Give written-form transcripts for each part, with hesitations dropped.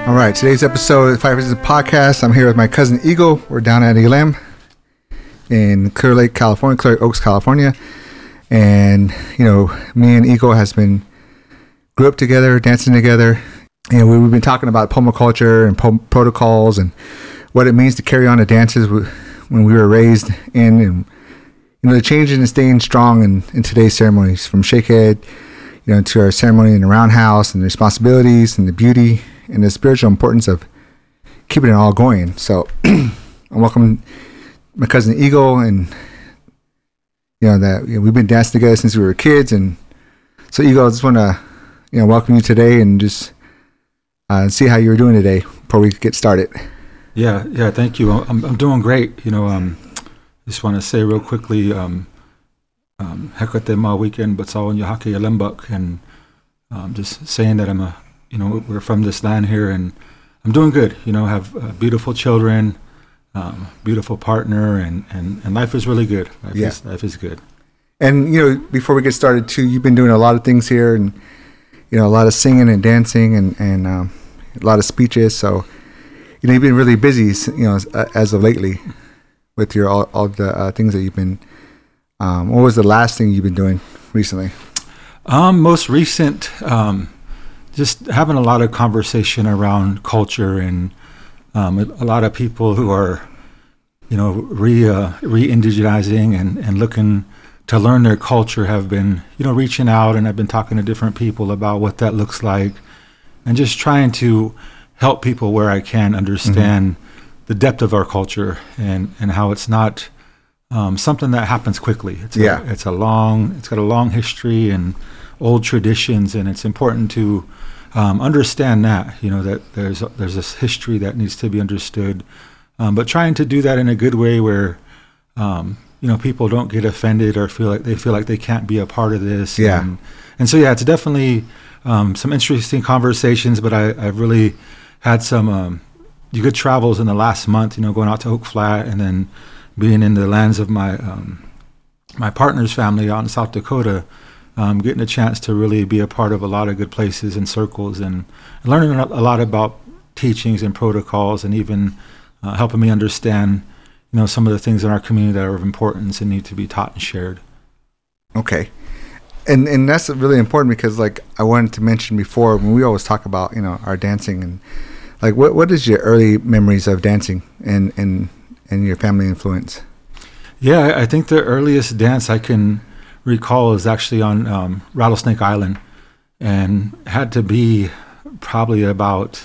All right, today's episode of Five Faces Podcast. I'm here with my cousin Eagle. We're down at Elam in Clear Lake, California, Clear Oaks, California. And, you know, me and Eagle grew up together, dancing together. You know, we've been talking about Pomo culture and protocols and what it means to carry on the dances when we were raised in, and, you know, the changes and staying strong in today's ceremonies, from shakehead, you know, to our ceremony in the roundhouse, and the responsibilities and the beauty and the spiritual importance of keeping it all going. So I welcome my cousin Eagle, and we've been dancing together since we were kids. And so Eagle, I just want to welcome you today and just see how you're doing today before we get started. Yeah, thank you. I'm doing great. Just want to say real quickly, Hekate Ma weekend, but all in Yahake Alembuk, and just saying that we're from this land here, and I'm doing good. Have beautiful children, beautiful partner, and life is really good. Life is good. And before we get started too, you've been doing a lot of things here, and a lot of singing and dancing, and a lot of speeches. So you've been really busy, as of lately, with your all the things that you've been. What was the last thing you've been doing recently? Most recent. Just having a lot of conversation around culture, and a lot of people who are, re-indigenizing and looking to learn their culture have been, reaching out, and I've been talking to different people about what that looks like, and just trying to help people where I can understand the depth of our culture, and how it's not something that happens quickly. It's got a long history and old traditions, and it's important to understand that there's this history that needs to be understood, but trying to do that in a good way where people don't get offended or feel like they can't be a part of this. And so it's definitely some interesting conversations, but I've really had some good travels in the last month, going out to Oak Flat, and then being in the lands of my my partner's family out in South Dakota. Getting a chance to really be a part of a lot of good places and circles, and learning a lot about teachings and protocols, and even helping me understand, some of the things in our community that are of importance and need to be taught and shared. Okay. And that's really important, because like I wanted to mention before, when we always talk about, our dancing, and like what is your early memories of dancing and your family influence? Yeah, I think the earliest dance I can recall is actually on Rattlesnake Island, and had to be probably about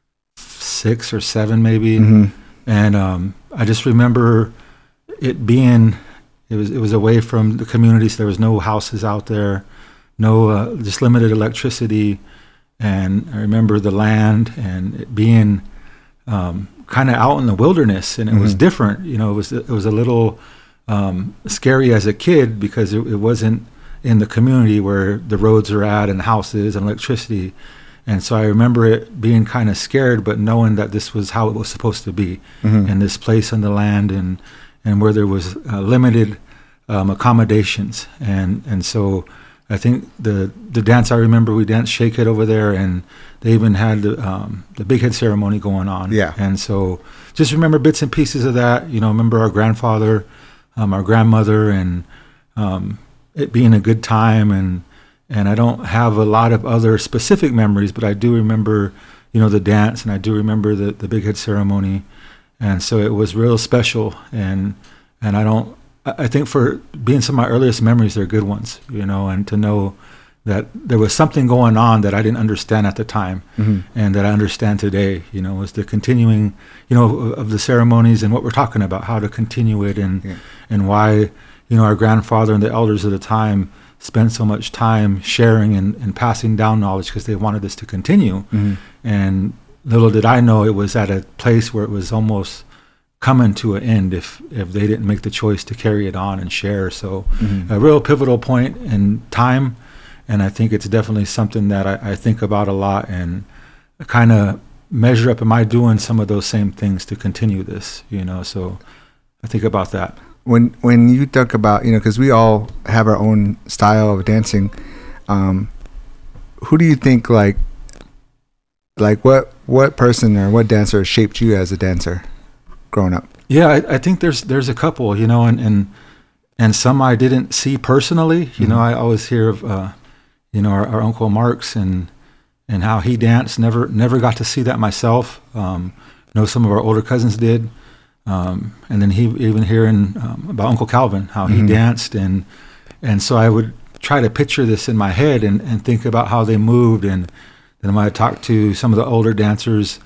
6 or 7 maybe. And I just remember it was away from the community, so there was no houses out there, no just limited electricity. And I remember the land and it being kind of out in the wilderness, and it was different. It was a little scary as a kid, because it wasn't in the community where the roads are at and houses and electricity. And so I remember it being kind of scared, but knowing that this was how it was supposed to be, in this place on the land, and where there was limited accommodations. And so I think the dance, I remember we danced Shakehead over there, and they even had the big head ceremony going on. And so just remember bits and pieces of that. Remember our grandfather, our grandmother, and it being a good time, and I don't have a lot of other specific memories, but I do remember the dance, and I do remember the big head ceremony, and so it was real special. And I think for being some of my earliest memories, they're good ones, and to know that there was something going on that I didn't understand at the time, and that I understand today, was the continuing, of the ceremonies and what we're talking about, how to continue it, and why, our grandfather and the elders of the time spent so much time sharing and passing down knowledge, because they wanted this to continue. And little did I know it was at a place where it was almost coming to an end if they didn't make the choice to carry it on and share. So a real pivotal point in time. And I think it's definitely something that I think about a lot, and kind of measure up, am I doing some of those same things to continue this, so I think about that. When you talk about, because we all have our own style of dancing, who do you think, like what what person or what dancer shaped you as a dancer growing up? Yeah, I think there's a couple, and some I didn't see personally. I always hear of, our Uncle Marks and how he danced. Never got to see that myself. Know some of our older cousins did, and then even hearing about Uncle Calvin, how he danced, and so I would try to picture this in my head and think about how they moved, and then when I talked to some of the older dancers,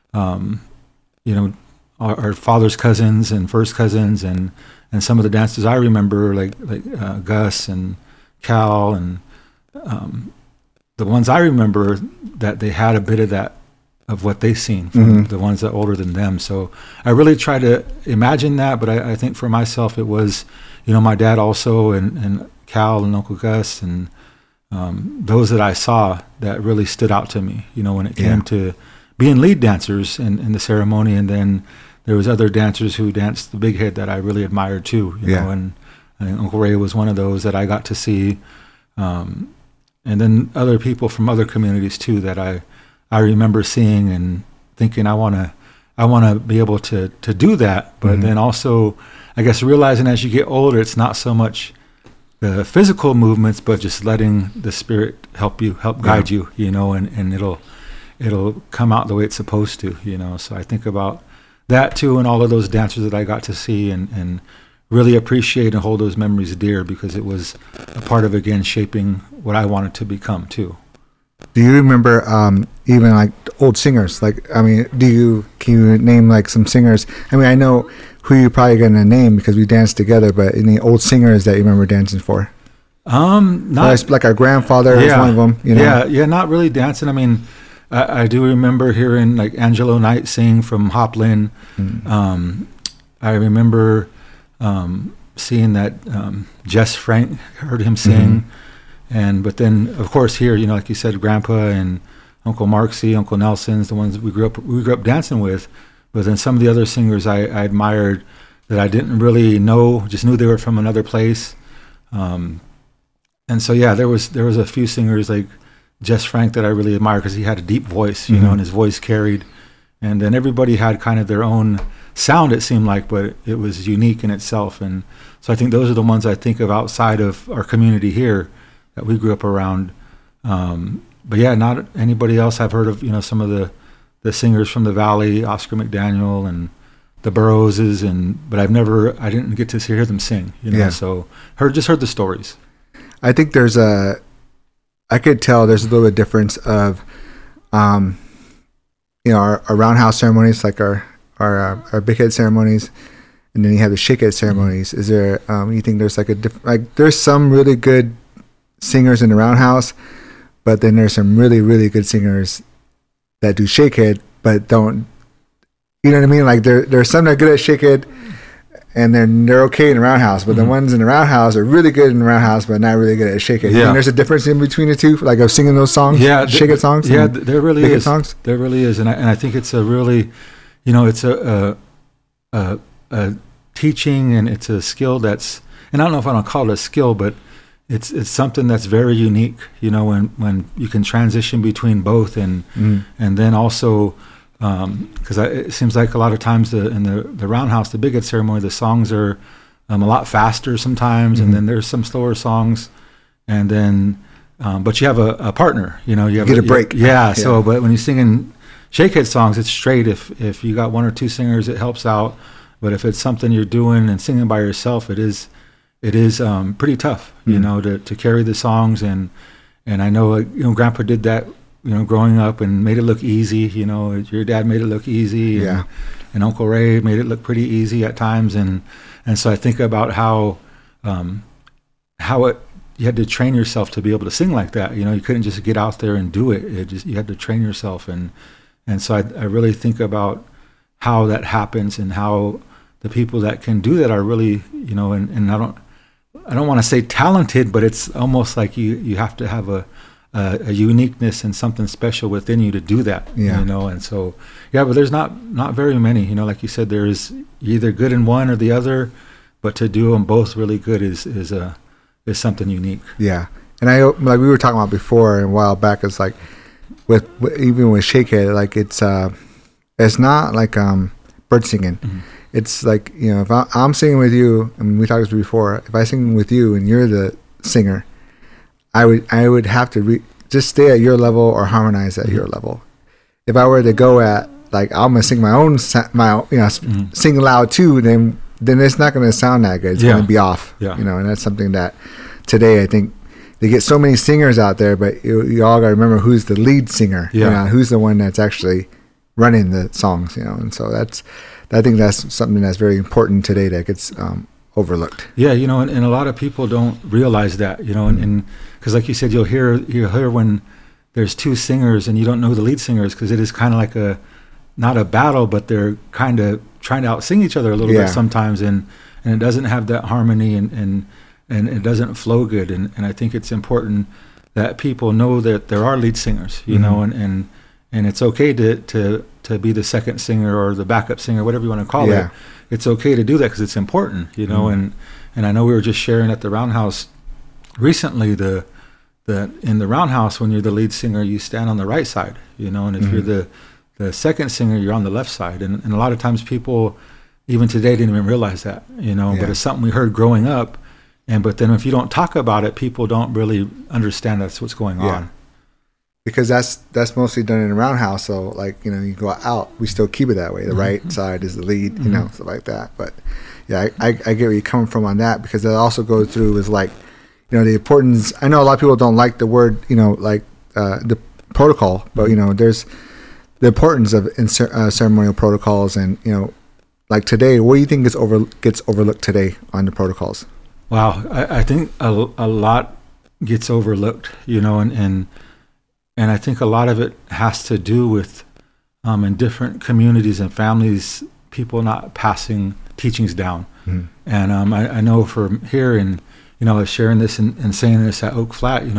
our father's cousins and first cousins, and some of the dances I remember, like Gus and Cal, and the ones I remember that they had a bit of that, of what they seen from the ones that are older than them. So I really try to imagine that, but I think for myself it was, my dad also, and Cal and Uncle Gus, and those that I saw that really stood out to me, when it came to being lead dancers in the ceremony. And then there was other dancers who danced the big head that I really admired too, and I think Uncle Ray was one of those that I got to see. And then other people from other communities too that I remember seeing and thinking I want to be able to do that, but then also I guess realizing as you get older it's not so much the physical movements, but just letting the spirit help guide you, and it'll come out the way it's supposed to, So I think about that too, and all of those dancers that I got to see and really appreciate and hold those memories dear, because it was a part of, again, shaping what I wanted to become too. Do you remember even like old singers? Can you name like some singers? I know who you're probably going to name because we danced together, but any old singers that you remember dancing for? Not like our grandfather was one of them. Yeah, not really dancing. I do remember hearing like Angelo Knight sing from Hopland. I remember seeing that Jess Frank, heard him sing. But then of course here, like you said, Grandpa and Uncle Marksy, Uncle Nelson's, the ones that we grew up dancing with. But then some of the other singers I admired that I didn't really know, just knew they were from another place. And so there was a few singers like Jess Frank that I really admired because he had a deep voice, and his voice carried. And then everybody had kind of their own sound, it seemed like, but it was unique in itself. And so I think those are the ones I think of outside of our community here that we grew up around. But not anybody else. I've heard of, some of the singers from the Valley, Oscar McDaniel and the Burroughses, but I didn't get to hear them sing, so heard the stories. I think I could tell there's a little bit of difference of, our roundhouse ceremonies, like our big head ceremonies, and then you have the shake head ceremonies. Is there, you think there's like there's some really good singers in the roundhouse, but then there's some really, really good singers that do shake head, but don't, you know what I mean? Like there's some that are good at shake head, and they're okay in the roundhouse, but the ones in the roundhouse are really good in the roundhouse, but not really good at shake it. Yeah. And there's a difference in between the two, like of singing those songs, shake it songs. Yeah, there really is. Songs. There really is, and I think it's a really, it's a teaching, and it's a skill that's, and I don't know if I don't call it a skill, but it's something that's very unique. When you can transition between both, and then also. Because it seems like a lot of times in the roundhouse, the big head ceremony, the songs are a lot faster sometimes, and then there's some slower songs, and then but you have a partner, you get a break. So but when you're singing shakehead songs, it's straight. If you got one or two singers, it helps out. But if it's something you're doing and singing by yourself, it is pretty tough, to carry the songs. And I know Grandpa did that. Growing up, and made it look easy. Your dad made it look easy, and Uncle Ray made it look pretty easy at times. And so I think about how you had to train yourself to be able to sing like that. You couldn't just get out there and do it. You had to train yourself, and so I really think about how that happens, and how the people that can do that are really, and I don't want to say talented, but it's almost like you have to have a uniqueness and something special within you to do that, and so but there's not very many, like you said, there's either good in one or the other, but to do them both really good is something unique. And I, like we were talking about before and a while back, it's like even with Shakehead, like it's not like bird singing. Mhm. It's like, you know, if I'm singing with you, and we talked about this before, if I sing with you and you're the singer, I would have to just stay at your level or harmonize at your level. If I were to go at, like, I'm gonna sing my own, sing loud too, then it's not gonna sound that good. It's gonna be off. Yeah. You know, and that's something that today I think they get so many singers out there, but you all gotta remember who's the lead singer. Yeah. You know, who's the one that's actually running the songs. You know, and so I think that's something that's very important today that gets overlooked. Yeah, you know, and a lot of people don't realize that, you know, and because like you said, you'll hear when there's two singers and you don't know who the lead singer is, because it is kind of like not a battle, but they're kind of trying to out-sing each other a little bit sometimes, and it doesn't have that harmony and it doesn't flow good, and I think it's important that people know that there are lead singers, you know, and it's okay to be the second singer or the backup singer, whatever you want to call it. It's okay to do that because it's important, you know, and I know we were just sharing at the Roundhouse recently that in the Roundhouse, when you're the lead singer, you stand on the right side, you know, and if you're the second singer, you're on the left side. And a lot of times people, even today, didn't even realize that, you know, but it's something we heard growing up. But then if you don't talk about it, people don't really understand that's what's going on. Because that's mostly done in a Roundhouse. So, like, you know, you go out, we still keep it that way. The right side is the lead, you know, stuff like that. But yeah, I get where you're coming from on that, because it also goes through with, like, you know, the importance. I know a lot of people don't like the word, you know, like the protocol, but, you know, there's the importance of ceremonial protocols, and, you know, like today, what do you think gets overlooked today on the protocols? Wow, I think a lot gets overlooked, you know, and I think a lot of it has to do with in different communities and families, people not passing teachings down. And I know from here, and, you know, I was sharing this and saying this at Oak Flat, you know,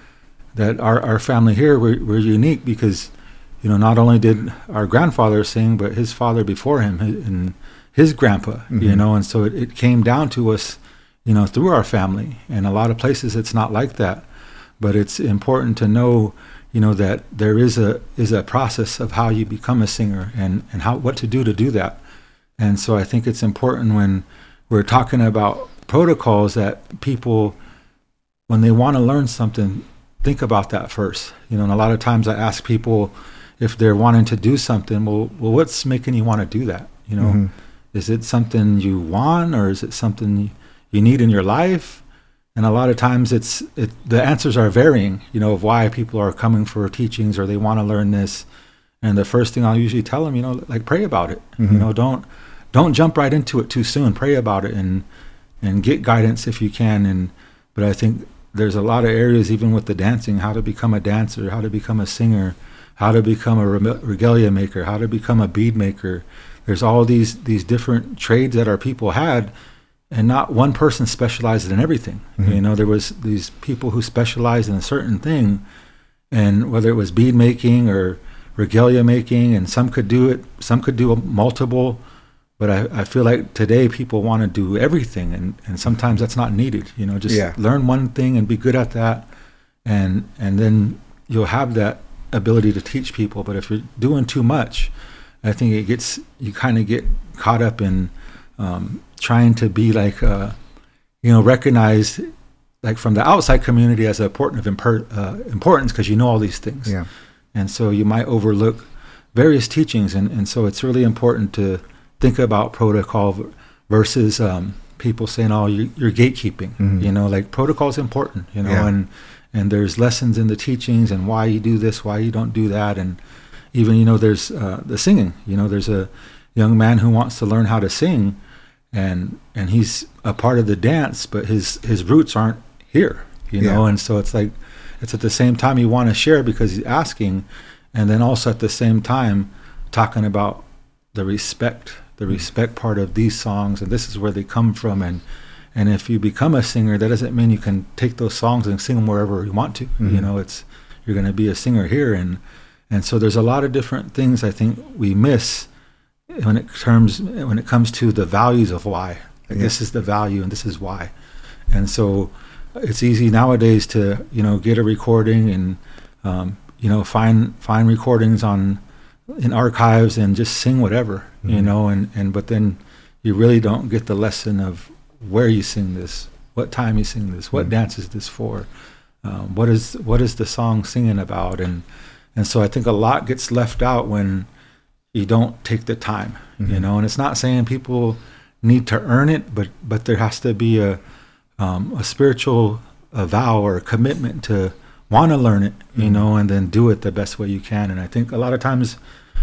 that our family here, we're unique because, you know, not only did our grandfather sing, but his father before him and his grandpa, you know, and so it came down to us, you know, through our family. And a lot of places it's not like that, but it's important to know, you know, that there is a process of how you become a singer and what to do that. And so I think it's important when we're talking about protocols that people, when they want to learn something, think about that first. You know, and a lot of times I ask people if they're wanting to do something, well, what's making you want to do that? You know, is it something you want, or is it something you need in your life? And a lot of times the answers are varying, you know, of why people are coming for teachings or they want to learn this. And the first thing I'll usually tell them, you know, like, pray about it. You know, don't jump right into it too soon. Pray about it and get guidance if you can. But I think there's a lot of areas, even with the dancing, how to become a dancer, how to become a singer, how to become a regalia maker, how to become a bead maker. There's all these different trades that our people had, and not one person specialized in everything. You know, there was these people who specialized in a certain thing, and whether it was bead making or regalia making, and some could do it, some could do multiple. But I feel like today people want to do everything, and sometimes that's not needed. You know, just learn one thing and be good at that, and then you'll have that ability to teach people. But if you're doing too much, I think you kind of get caught up in trying to be like, you know, recognized like from the outside community as important importance because you know all these things. Yeah. And so you might overlook various teachings, and so it's really important to think about protocol versus people saying, "Oh, you're gatekeeping." You know, like, protocol is important. You know, and there's lessons in the teachings and why you do this, why you don't do that, and even, you know, there's the singing. You know, there's a young man who wants to learn how to sing, and he's a part of the dance, but his roots aren't here. You know, and so it's like, it's at the same time you want to share because he's asking, and then also at the same time talking about the respect part of these songs, and this is where they come from, and if you become a singer, that doesn't mean you can take those songs and sing them wherever you want to. You know, you're going to be a singer here, and so there's a lot of different things I think we miss when it comes to the values of why. Like, this is the value and this is why. And so it's easy nowadays to, you know, get a recording and find recordings in archives and just sing whatever, but then you really don't get the lesson of where you sing this, what time you sing this, what dance is this for, what is the song singing about, and so I think a lot gets left out when you don't take the time, and it's not saying people need to earn it, but there has to be a spiritual vow or a commitment to want to learn it, and then do it the best way you can. And I think a lot of times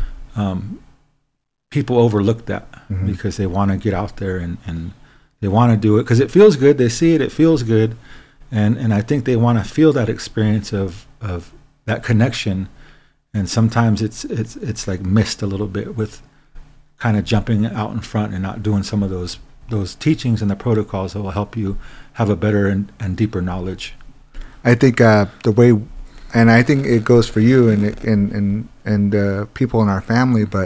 people overlook that because they want to get out there and they want to do it because it feels good. They see it feels good. And I think they want to feel that experience of that connection. And sometimes it's like missed a little bit with kind of jumping out in front and not doing some of those teachings and the protocols that will help you have a better and deeper knowledge. I think the way, and I think it goes for you and people in our family, but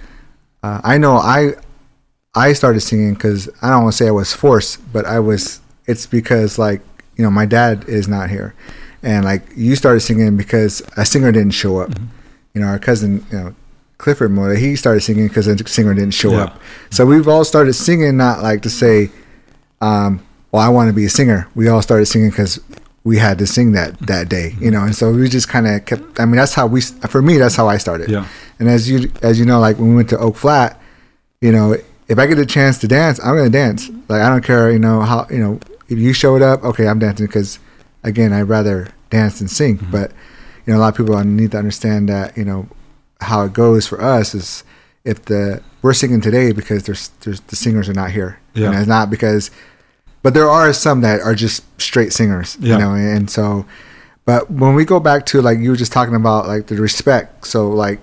I know I started singing because I don't want to say I was forced, but it's because my dad is not here. And you started singing because a singer didn't show up. Our cousin, Clifford Moore, he started singing because a singer didn't show up. So we've all started singing, not to say, well, I want to be a singer. We all started singing because we had to sing that day, and so we just kind of kept, that's how for me, that's how I started. Yeah. And as you know, when we went to Oak Flat, if I get a chance to dance, I'm going to dance. I don't care, how, if you showed up, okay, I'm dancing because, again, I'd rather dance than sing. But, a lot of people need to understand that, how it goes for us is if we're singing today because there's the singers are not here. Yeah. And it's not because, but there are some that are just straight singers, and so, but when we go back to you were just talking about the respect. So what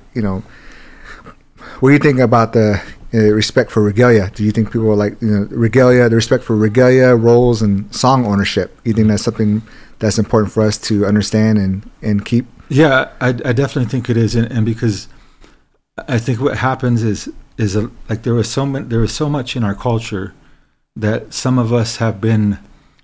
do you think about the respect for regalia? Do you think people regalia, the respect for regalia, roles, and song ownership? You think that's something that's important for us to understand and keep? Yeah, I definitely think it is, and because I think what happens is there was so much in our culture that some of us have been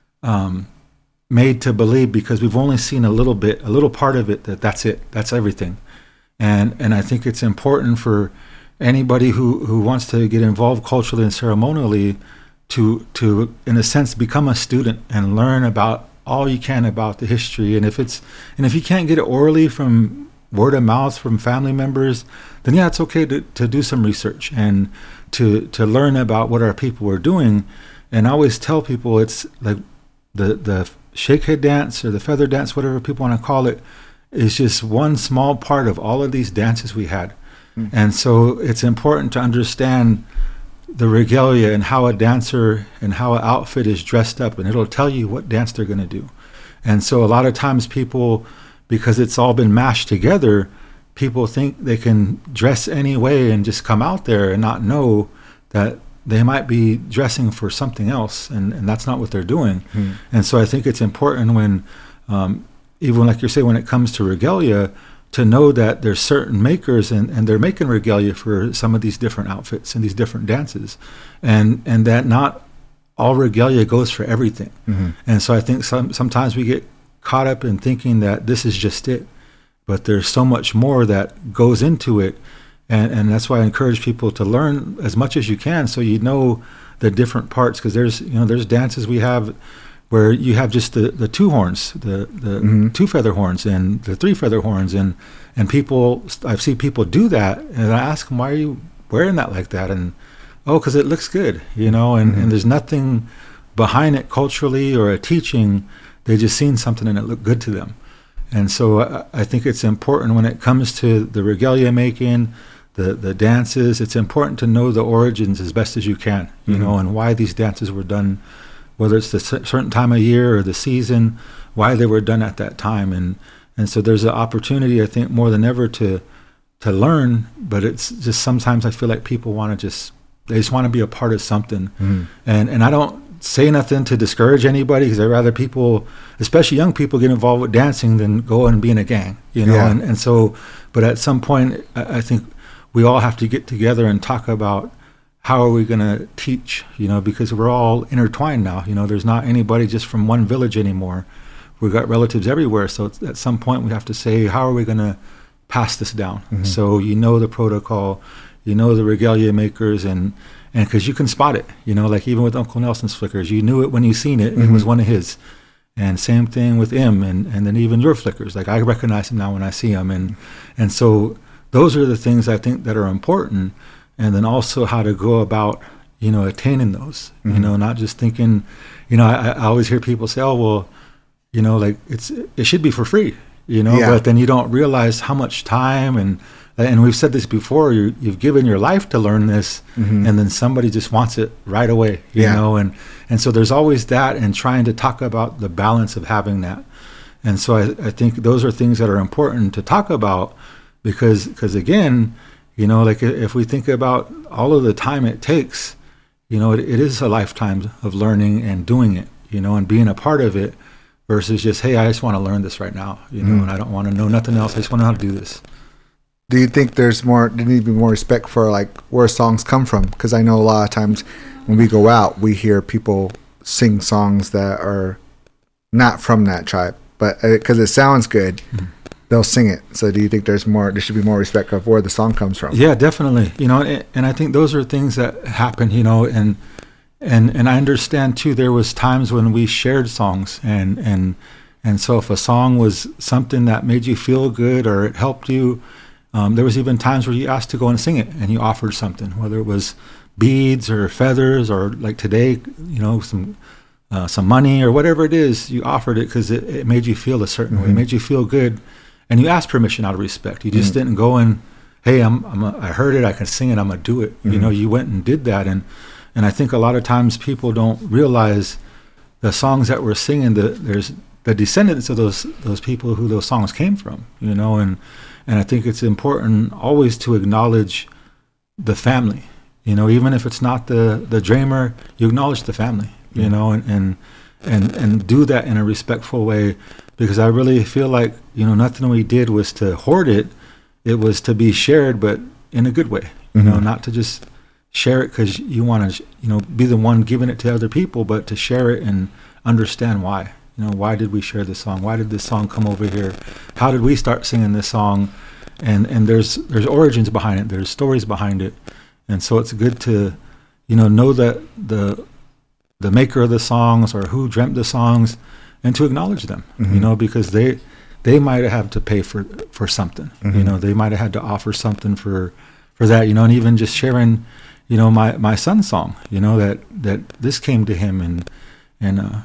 made to believe because we've only seen a little part of it, that's it, that's everything, and I think it's important for anybody who wants to get involved culturally and ceremonially to in a sense become a student and learn about all you can about the history. And if you can't get it orally from word of mouth from family members, then it's okay to do some research and to learn about what our people were doing. And I always tell people it's like the shakehead dance or the feather dance, whatever people want to call it, is just one small part of all of these dances we had. And so it's important to understand the regalia and how a dancer and how an outfit is dressed up, and it'll tell you what dance they're going to do. And so a lot of times people, because it's all been mashed together, people think they can dress any way and just come out there and not know that they might be dressing for something else, and that's not what they're doing. And so I think it's important when, even like you're saying, when it comes to regalia, to know that there's certain makers and they're making regalia for some of these different outfits and these different dances, and that not all regalia goes for everything. And so I think sometimes we get caught up in thinking that this is just it, but there's so much more that goes into it, and that's why I encourage people to learn as much as you can so you know the different parts, because there's dances we have where you have just the two horns, the two feather horns and the three feather horns, and people, I've seen people do that, and I ask them, why are you wearing that like that? And because it looks good, and there's nothing behind it culturally or a teaching. They just seen something and it looked good to them. And so I think it's important when it comes to the regalia making, the dances, it's important to know the origins as best as you can, and why these dances were done, whether it's the certain time of year or the season, why they were done at that time. And so there's an opportunity, I think, more than ever to learn, but it's just sometimes I feel like people they just want to be a part of something. And I don't say nothing to discourage anybody, because I'd rather people, especially young people, get involved with dancing than go and be in a gang, and so, but at some point, I think we all have to get together and talk about how are we going to teach, because we're all intertwined now. There's not anybody just from one village anymore. we've got relatives everywhere. So at some point we have to say, how are we going to pass this down? So the protocol, the regalia makers, and because you can spot it, like even with Uncle Nelson's flickers, you knew it when you seen it. It was one of his. And same thing with him, and then even your flickers. Like I recognize him now when I see him, and so those are the things I think that are important. And then also how to go about, attaining those. Not just thinking, I always hear people say, oh well, like it should be for free, but then you don't realize how much time and we've said this before, you've given your life to learn this, and then somebody just wants it right away, and so there's always that, and trying to talk about the balance of having that. And so I think those are things that are important to talk about, because again, like if we think about all of the time it takes, it is a lifetime of learning and doing it, and being a part of it, versus just, hey, I just want to learn this right now, and I don't want to know nothing else. I just want to know how to do this. Do you think there need to be more respect for like where songs come from? Because I know a lot of times when we go out, we hear people sing songs that are not from that tribe, but because it sounds good, they'll sing it. So do you think there should be more respect of where the song comes from? Yeah, definitely. And I think those are things that happen, and I understand too, there was times when we shared songs, and so if a song was something that made you feel good or it helped you, there was even times where you asked to go and sing it, and you offered something, whether it was beads or feathers, or like today, some money or whatever it is. You offered it because it made you feel a certain way, it made you feel good, and you asked permission out of respect. You just didn't go and, hey, I heard it, I can sing it, I'm gonna do it. You went and did that, and I think a lot of times people don't realize the songs that we're singing. There's the descendants of those people who those songs came from, and I think it's important always to acknowledge the family, even if it's not the dreamer, you acknowledge the family, and do that in a respectful way, because I really feel like, nothing we did was to hoard it. It was to be shared, but in a good way, not to just share it because you want to, be the one giving it to other people, but to share it and understand why. Why did we share this song? Why did this song come over here? How did we start singing this song? And there's origins behind it. There's stories behind it. And so it's good to, know that the maker of the songs or who dreamt the songs, and to acknowledge them, because they might have had to pay for something. They might have had to offer something for that, and even just sharing, my son's song, that this came to him, and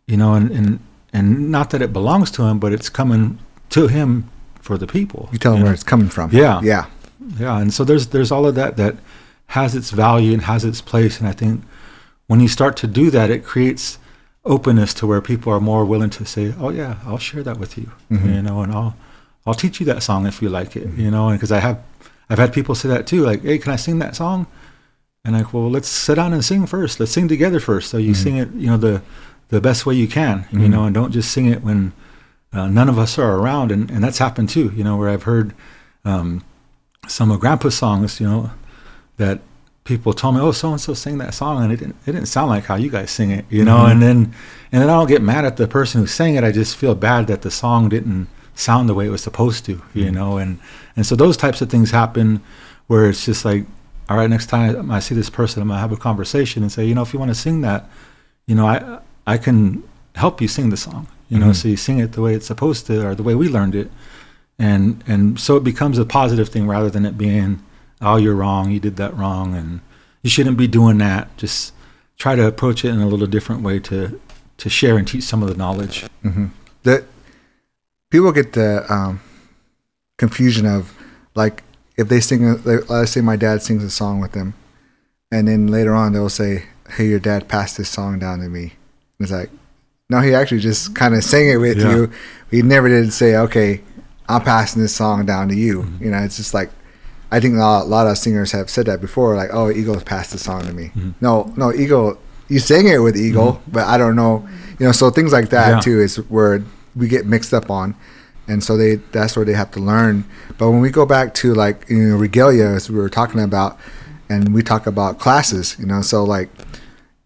not that it belongs to him, but it's coming to him for the people. You tell him where it's coming from. Yeah. And so there's all of that has its value and has its place. And I think when you start to do that, it creates openness to where people are more willing to say, oh yeah, I'll share that with you, and I'll teach you that song if you like it, and because I've had people say that too, like, hey, can I sing that song? And like, well, let's sit down and sing first. Let's sing together first. So you sing it, the best way you can, and don't just sing it when none of us are around. And that's happened too, where I've heard some of Grandpa's songs, that people told me, oh, so-and-so sang that song, and it didn't sound like how you guys sing it, and then I don't get mad at the person who sang it. I just feel bad that the song didn't sound the way it was supposed to, and so those types of things happen where it's just like, all right, next time I see this person, I'm gonna have a conversation and say, if you want to sing that, I can help you sing the song, so you sing it the way it's supposed to, or the way we learned it, and so it becomes a positive thing rather than it being, oh, you're wrong, you did that wrong, and you shouldn't be doing that. Just try to approach it in a little different way to share and teach some of the knowledge. That people get the confusion of, like, if they sing, let's say my dad sings a song with them, and then later on they'll say, hey, your dad passed this song down to me. And it's like, no, he actually just kind of sang it with you. He never did say, okay, I'm passing this song down to you. It's just like, I think a lot of singers have said that before, like, oh, Eagle passed the song to me. No, Eagle, you sang it with Eagle, but I don't know. So things like that too is where we get mixed up on. And so that's where they have to learn. But when we go back to, like, regalia, as we were talking about, and we talk about classes, so like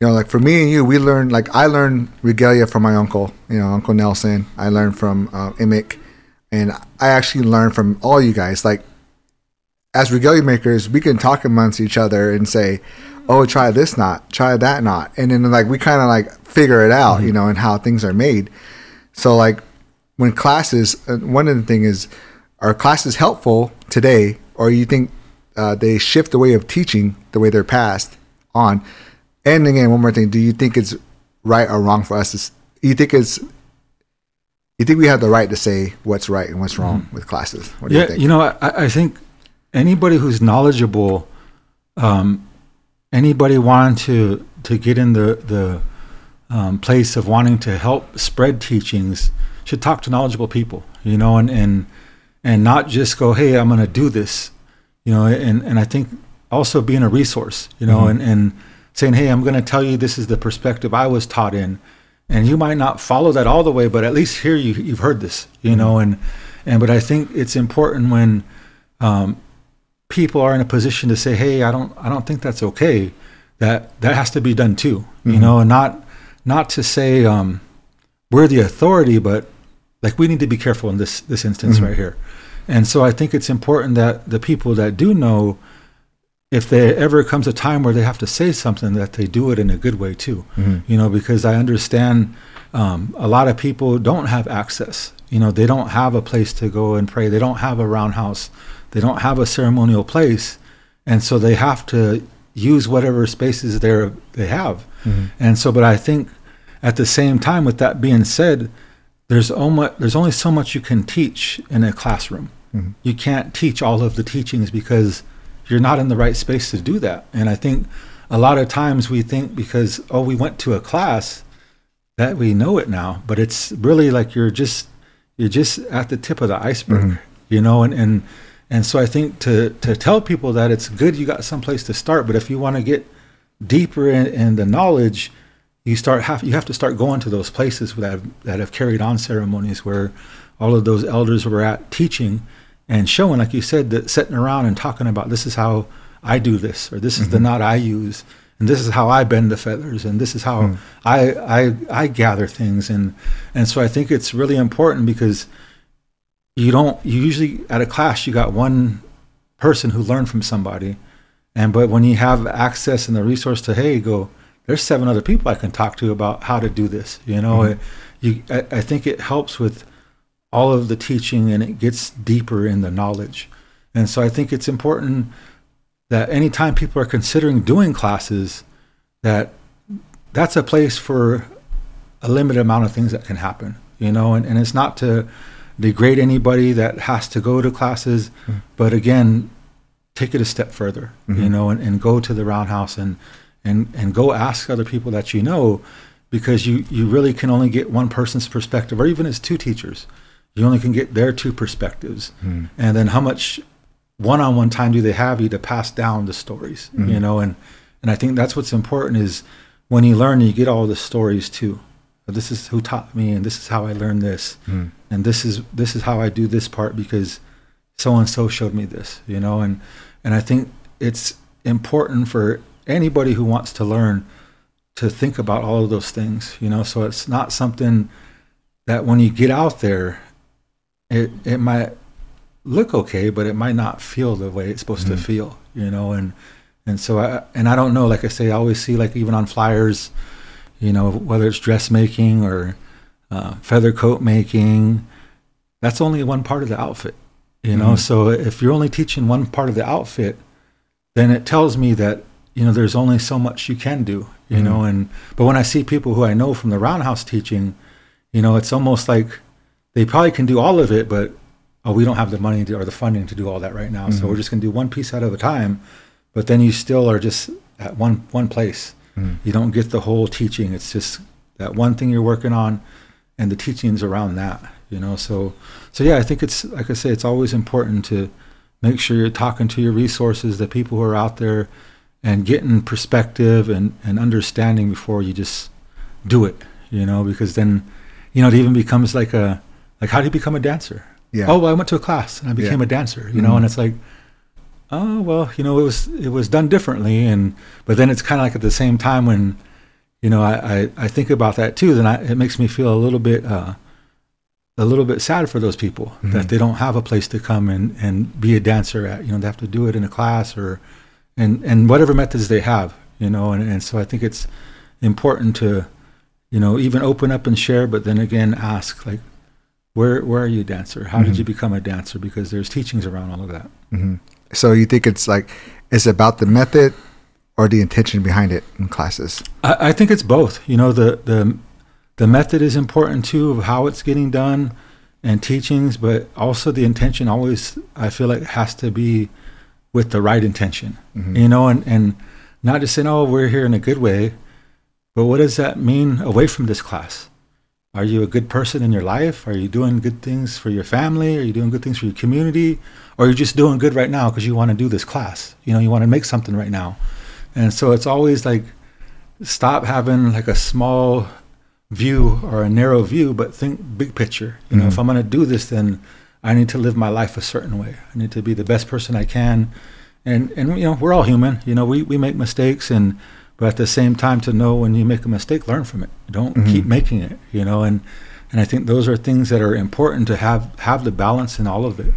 You know, like for me and you, we learned, like I learned regalia from my uncle, you know, Uncle Nelson. I learned from Emick, and I actually learned from all you guys. Like as regalia makers, we can talk amongst each other and say, oh, try this knot, try that knot. And then like we kind of like figure it out, you know, and how things are made. So like when classes, one of the things is, are classes helpful today, or you think they shift the way of teaching, the way they're passed on? And again, one more thing: do you think it's right or wrong for us? You think we have the right to say what's right and what's wrong with classes? What do you think? You know, I think anybody who's knowledgeable, anybody wanting to get in the place of wanting to help spread teachings should talk to knowledgeable people. You know, and not just go, hey, I'm going to do this. You know, and I think also being a resource. You know, and saying, hey, I'm going to tell you this is the perspective I was taught in, and you might not follow that all the way, but at least here you've heard this, you know, but I think it's important when people are in a position to say, hey, I don't think that's okay, that has to be done too, you know, and not to say we're the authority, but like we need to be careful in this instance right here. And so I think it's important that the people that do know, if there ever comes a time where they have to say something, that they do it in a good way too, you know, because I understand a lot of people don't have access. You know, they don't have a place to go and pray. They don't have a roundhouse. They don't have a ceremonial place. And so they have to use whatever spaces they have. And so, but I think at the same time, with that being said, there's only so much you can teach in a classroom. You can't teach all of the teachings because you're not in the right space to do that. And I think a lot of times we think because, we went to a class that we know it now, but it's really like you're just at the tip of the iceberg, you know? And so I think to tell people that it's good, you got someplace to start, but if you want to get deeper in the knowledge, you have to start going to those places that have carried on ceremonies where all of those elders were at teaching and showing, like you said, that sitting around and talking about, this is how I do this, or this is the knot I use, and this is how I bend the feathers, and this is how I gather things. And so I think it's really important because you usually at a class, you got one person who learned from somebody, but when you have access and the resource to, hey, there's 7 other people I can talk to about how to do this, you know, I think it helps with all of the teaching, and it gets deeper in the knowledge. And so I think it's important that anytime people are considering doing classes, that's a place for a limited amount of things that can happen, you know, and it's not to degrade anybody that has to go to classes, but again, take it a step further, you know, and go to the roundhouse and go ask other people that you know, because you really can only get one person's perspective, or even as 2 teachers. You only can get their 2 perspectives. And then how much one-on-one time do they have you to pass down the stories, you know? And I think that's what's important is when you learn, you get all the stories too. This is who taught me, and this is how I learned this. And this is how I do this part because so-and-so showed me this, you know? And I think it's important for anybody who wants to learn to think about all of those things, you know? So it's not something that when you get out there, it might look okay, but it might not feel the way it's supposed to feel, you know? And so I don't know, like I say, I always see, like even on flyers, you know, whether it's dressmaking or feather coat making, that's only one part of the outfit, you know? So if you're only teaching one part of the outfit, then it tells me that, you know, there's only so much you can do, you know? But when I see people who I know from the roundhouse teaching, you know, it's almost like they probably can do all of it, but we don't have the money or the funding to do all that right now. So we're just going to do one piece at a time. But then you still are just at one place. You don't get the whole teaching. It's just that one thing you're working on, and the teachings around that, you know? So yeah, I think it's, like I say, it's always important to make sure you're talking to your resources, the people who are out there, and getting perspective and understanding before you just do it, you know? Because then, you know, it even becomes like how do you become a dancer? Yeah. Oh, well, I went to a class and I became a dancer, you know? And it's like, oh, well, you know, it was done differently. But then it's kind of like at the same time when I think about that too. Then it makes me feel a little bit sad for those people that they don't have a place to come and be a dancer at. They have to do it in a class or and whatever methods they have. And so I think it's important to even open up and share, but then again ask, like, where are you a dancer? How did you become a dancer? Because there's teachings around all of that. So you think it's about the method or the intention behind it in classes? I think it's both. The method is important too, of how it's getting done and teachings, but also the intention always, I feel like, has to be with the right intention, and not just saying, oh, we're here in a good way, but what does that mean away from this class? Are you a good person in your life? Are you doing good things for your family? Are you doing good things for your community? Or are you just doing good right now because you want to do this class? You want to make something right now. And so it's always like, stop having like a small view or a narrow view, but think big picture. If I'm going to do this, then I need to live my life a certain way. I need to be the best person I can. And we're all human. We make mistakes, but at the same time, to know when you make a mistake, learn from it. Don't keep making it. And I think those are things that are important to have the balance in all of it.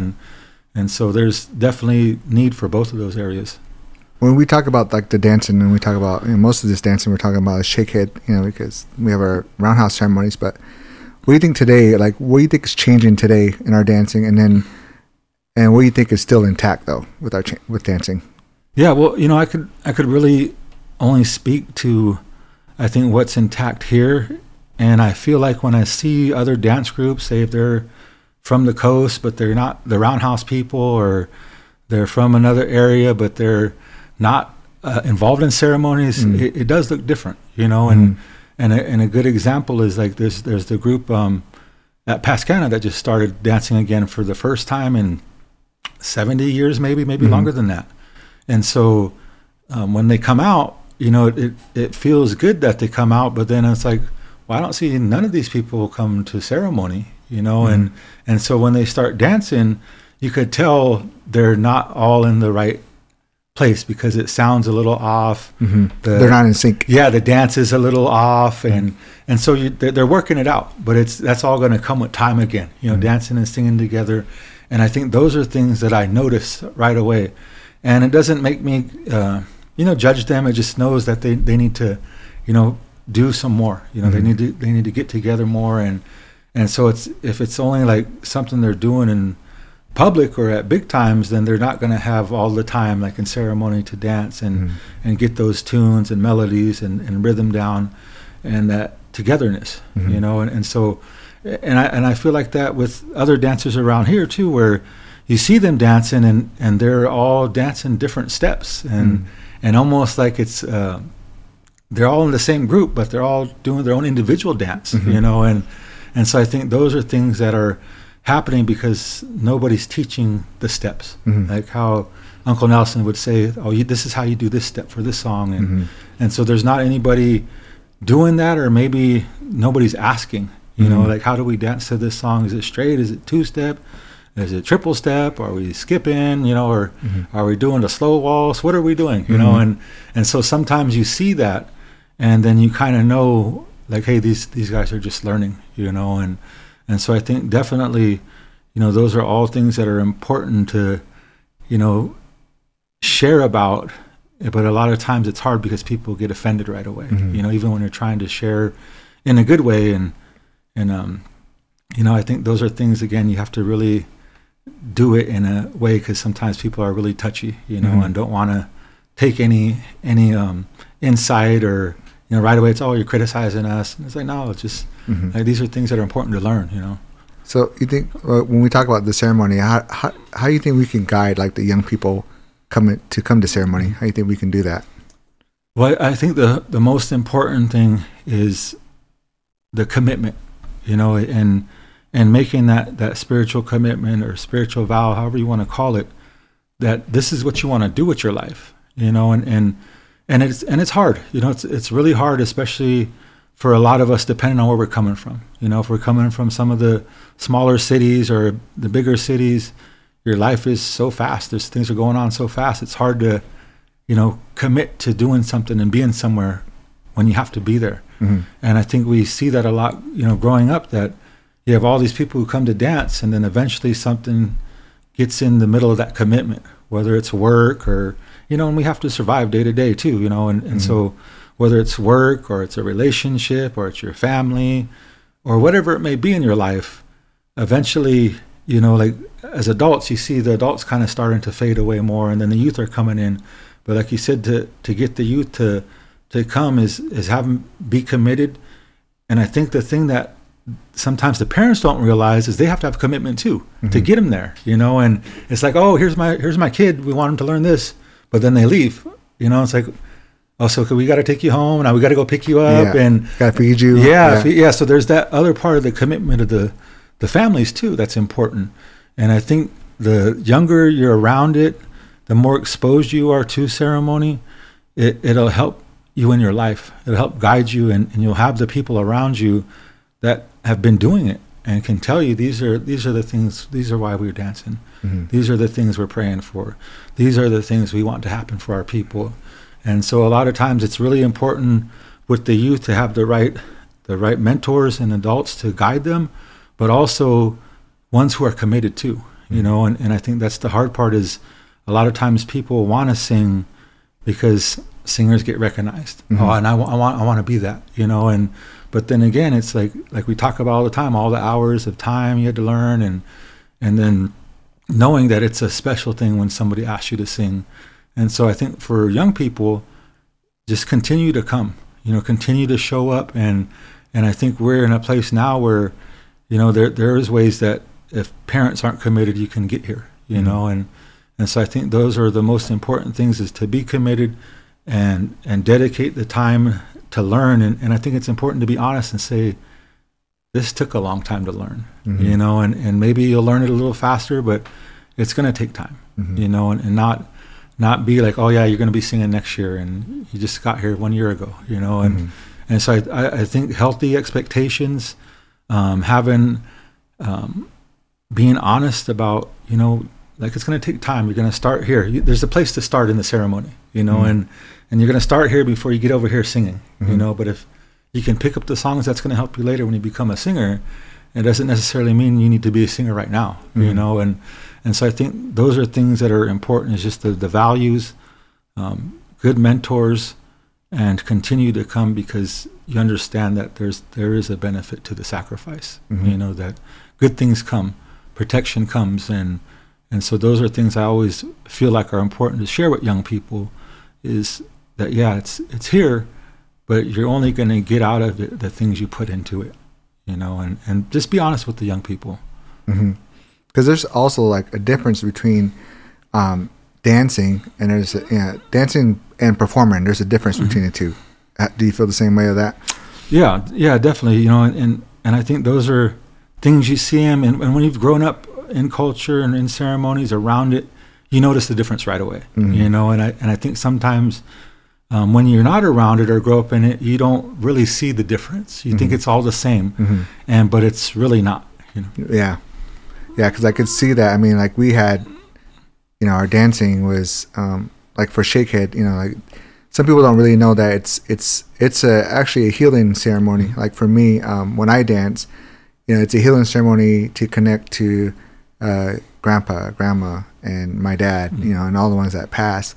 And so there's definitely need for both of those areas. When we talk about like the dancing, and we talk about most of this dancing, we're talking about a shakehead, because we have our roundhouse ceremonies. But what do you think today? Like, what do you think is changing today in our dancing, and what do you think is still intact though with dancing? Yeah, well, I could really only speak to, I think, what's intact here, and I feel like when I see other dance groups, say if they're from the coast but they're not the roundhouse people, or they're from another area but they're not involved in ceremonies, it does look different, and a good example is like there's the group at Pascana that just started dancing again for the first time in 70 years, maybe longer than that. And so when they come out, it feels good that they come out, but then it's like, well, I don't see none of these people come to ceremony, and so when they start dancing, you could tell they're not all in the right place because it sounds a little off. They're not in sync. Yeah, the dance is a little off, and so they're working it out, but that's all going to come with time again. Dancing and singing together, and I think those are things that I notice right away, and it doesn't make me judge them. It just knows that they need to do some more. They need to get together more, and so if it's only like something they're doing in public or at big times, then they're not going to have all the time, like in ceremony, to dance and get those tunes and melodies and rhythm down, and that togetherness, and so I feel like that with other dancers around here too, where you see them dancing and they're all dancing different steps and almost like it's they're all in the same group, but they're all doing their own individual dance, and so I think those are things that are happening because nobody's teaching the steps, like how Uncle Nelson would say, oh, this is how you do this step for this song, and so there's not anybody doing that, or maybe nobody's asking, like, how do we dance to this song? Is it straight? Is it two-step? Is it triple step? Are we skipping, or are we doing a slow waltz? What are we doing, and so sometimes you see that, and then you kind of know, like, hey, these guys are just learning, and so I think definitely, those are all things that are important to, share about, but a lot of times it's hard because people get offended right away, even when you're trying to share in a good way. And I think those are things, again, you have to really do it in a way, because sometimes people are really touchy, and don't want to take any insight or, right away it's, oh, you're criticizing us. And it's like, no, it's just like, these are things that are important to learn, So you think when we talk about the ceremony, how do you think we can guide like the young people come to ceremony? How do you think we can do that? Well, I think the most important thing is the commitment, and making that spiritual commitment or spiritual vow, however you want to call it, that this is what you want to do with your life, and it's hard, it's really hard, especially for a lot of us, depending on where we're coming from. If we're coming from some of the smaller cities or the bigger cities, your life is so fast. Things are going on so fast. It's hard to, commit to doing something and being somewhere when you have to be there. And I think we see that a lot, growing up, that you have all these people who come to dance, and then eventually something gets in the middle of that commitment, whether it's work or, and we have to survive day to day too, and so whether it's work or it's a relationship or it's your family or whatever it may be in your life, eventually, like as adults, you see the adults kind of starting to fade away more, and then the youth are coming in. But like you said, to get the youth to come is have them be committed. And I think the thing that sometimes the parents don't realize is they have to have commitment too to get them there, and it's like, oh, here's my kid, we want him to learn this, but then they leave, it's like, oh, so we got to take you home, and we got to go pick you up, and got to feed you. So there's that other part of the commitment of the families too that's important. And I think the younger you're around it, the more exposed you are to ceremony, it'll help you in your life. It'll help guide you, and you'll have the people around you that have been doing it and can tell you these are the things, these are why we're dancing. These are the things we're praying for. These are the things we want to happen for our people. And so a lot of times it's really important with the youth to have the right mentors and adults to guide them, but also ones who are committed too, and I think that's the hard part, is a lot of times people want to sing because singers get recognized. Oh, and I want to be that, but then again, it's like we talk about all the time, all the hours of time you had to learn, and then knowing that it's a special thing when somebody asks you to sing. And so I think for young people, just continue to come, continue to show up, and I think we're in a place now where, there is ways that if parents aren't committed, you can get here, and so I think those are the most important things, is to be committed and dedicate the time to learn. And I think it's important to be honest and say, this took a long time to learn, and maybe you'll learn it a little faster, but it's going to take time, and not be like, oh yeah, you're going to be singing next year, and you just got here 1 year ago, and so I think healthy expectations, being honest about, like, it's going to take time. You're going to start here. There's a place to start in the ceremony, and you're going to start here before you get over here singing, but if you can pick up the songs, that's going to help you later when you become a singer. It doesn't necessarily mean you need to be a singer right now, and so I think those are things that are important, is just the values, good mentors, and continue to come, because you understand that there is a benefit to the sacrifice, that good things come, protection comes, and so those are things I always feel like are important to share with young people, is that, yeah, it's here, but you're only going to get out of it the things you put into it, and just be honest with the young people. Because there's also like a difference between dancing and there's dancing and performing. There's a difference between the two. Do you feel the same way of that? Yeah, definitely. And I think those are things you see them, and when you've grown up in culture and in ceremonies around it, you notice the difference right away. And I think sometimes when you're not around it or grow up in it, you don't really see the difference. You think it's all the same, but it's really not. Yeah, because I could see that. I mean, like we had, our dancing was like for Shakehead. Like some people don't really know that it's actually a healing ceremony. Like for me, when I dance, it's a healing ceremony to connect to grandpa, grandma, and my dad. And all the ones that passed.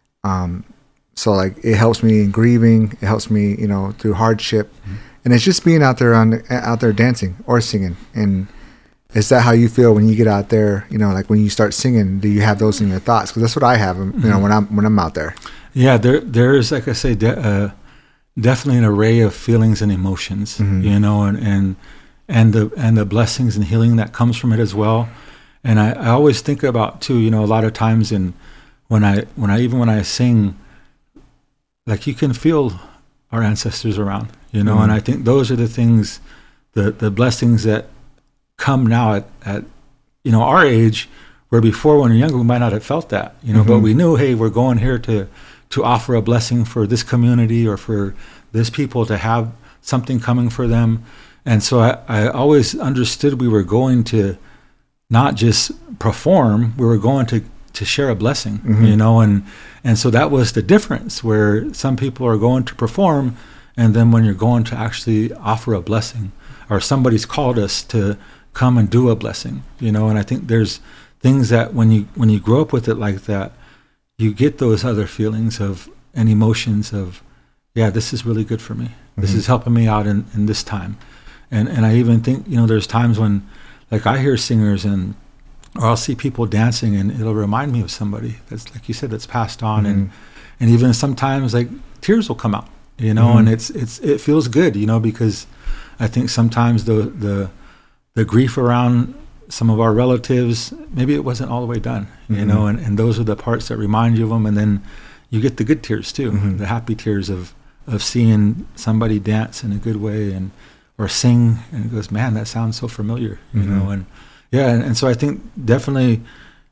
So like it helps me in grieving. It helps me, through hardship, and it's just being out there dancing or singing. And is that how you feel when you get out there? Like when you start singing, do you have those in your thoughts? Because that's what I have. When I'm out there. Yeah, there is, like I say, definitely an array of feelings and emotions. And the blessings and healing that comes from it as well. And I always think about too. A lot of times, when I sing, like you can feel our ancestors around. And I think those are the things, the blessings that come now at our age, where before when we were younger we might not have felt that, but we knew, hey, we're going here to offer a blessing for this community or for this people, to have something coming for them. And so I always understood we were going to not just perform, we were going to share a blessing, and so that was the difference, where some people are going to perform and then when you're going to actually offer a blessing, or somebody's called us to come and do a blessing, you know. And I think there's things that when you grow up with it like that, you get those other feelings of and emotions of, yeah, this is really good for me. Mm-hmm. This is helping me out in this time. And I even think, you know, there's times when, like, I hear singers or I'll see people dancing and it'll remind me of somebody that's, like you said, that's passed on. Mm-hmm. And even sometimes, like, tears will come out, you know, mm-hmm. and it feels good, you know, because I think sometimes the grief around some of our relatives, maybe it wasn't all the way done, you mm-hmm. know, and those are the parts that remind you of them. And then you get the good tears too, mm-hmm. the happy tears of seeing somebody dance in a good way or sing, and it goes, man, that sounds so familiar, you mm-hmm. know. And yeah, and so I think definitely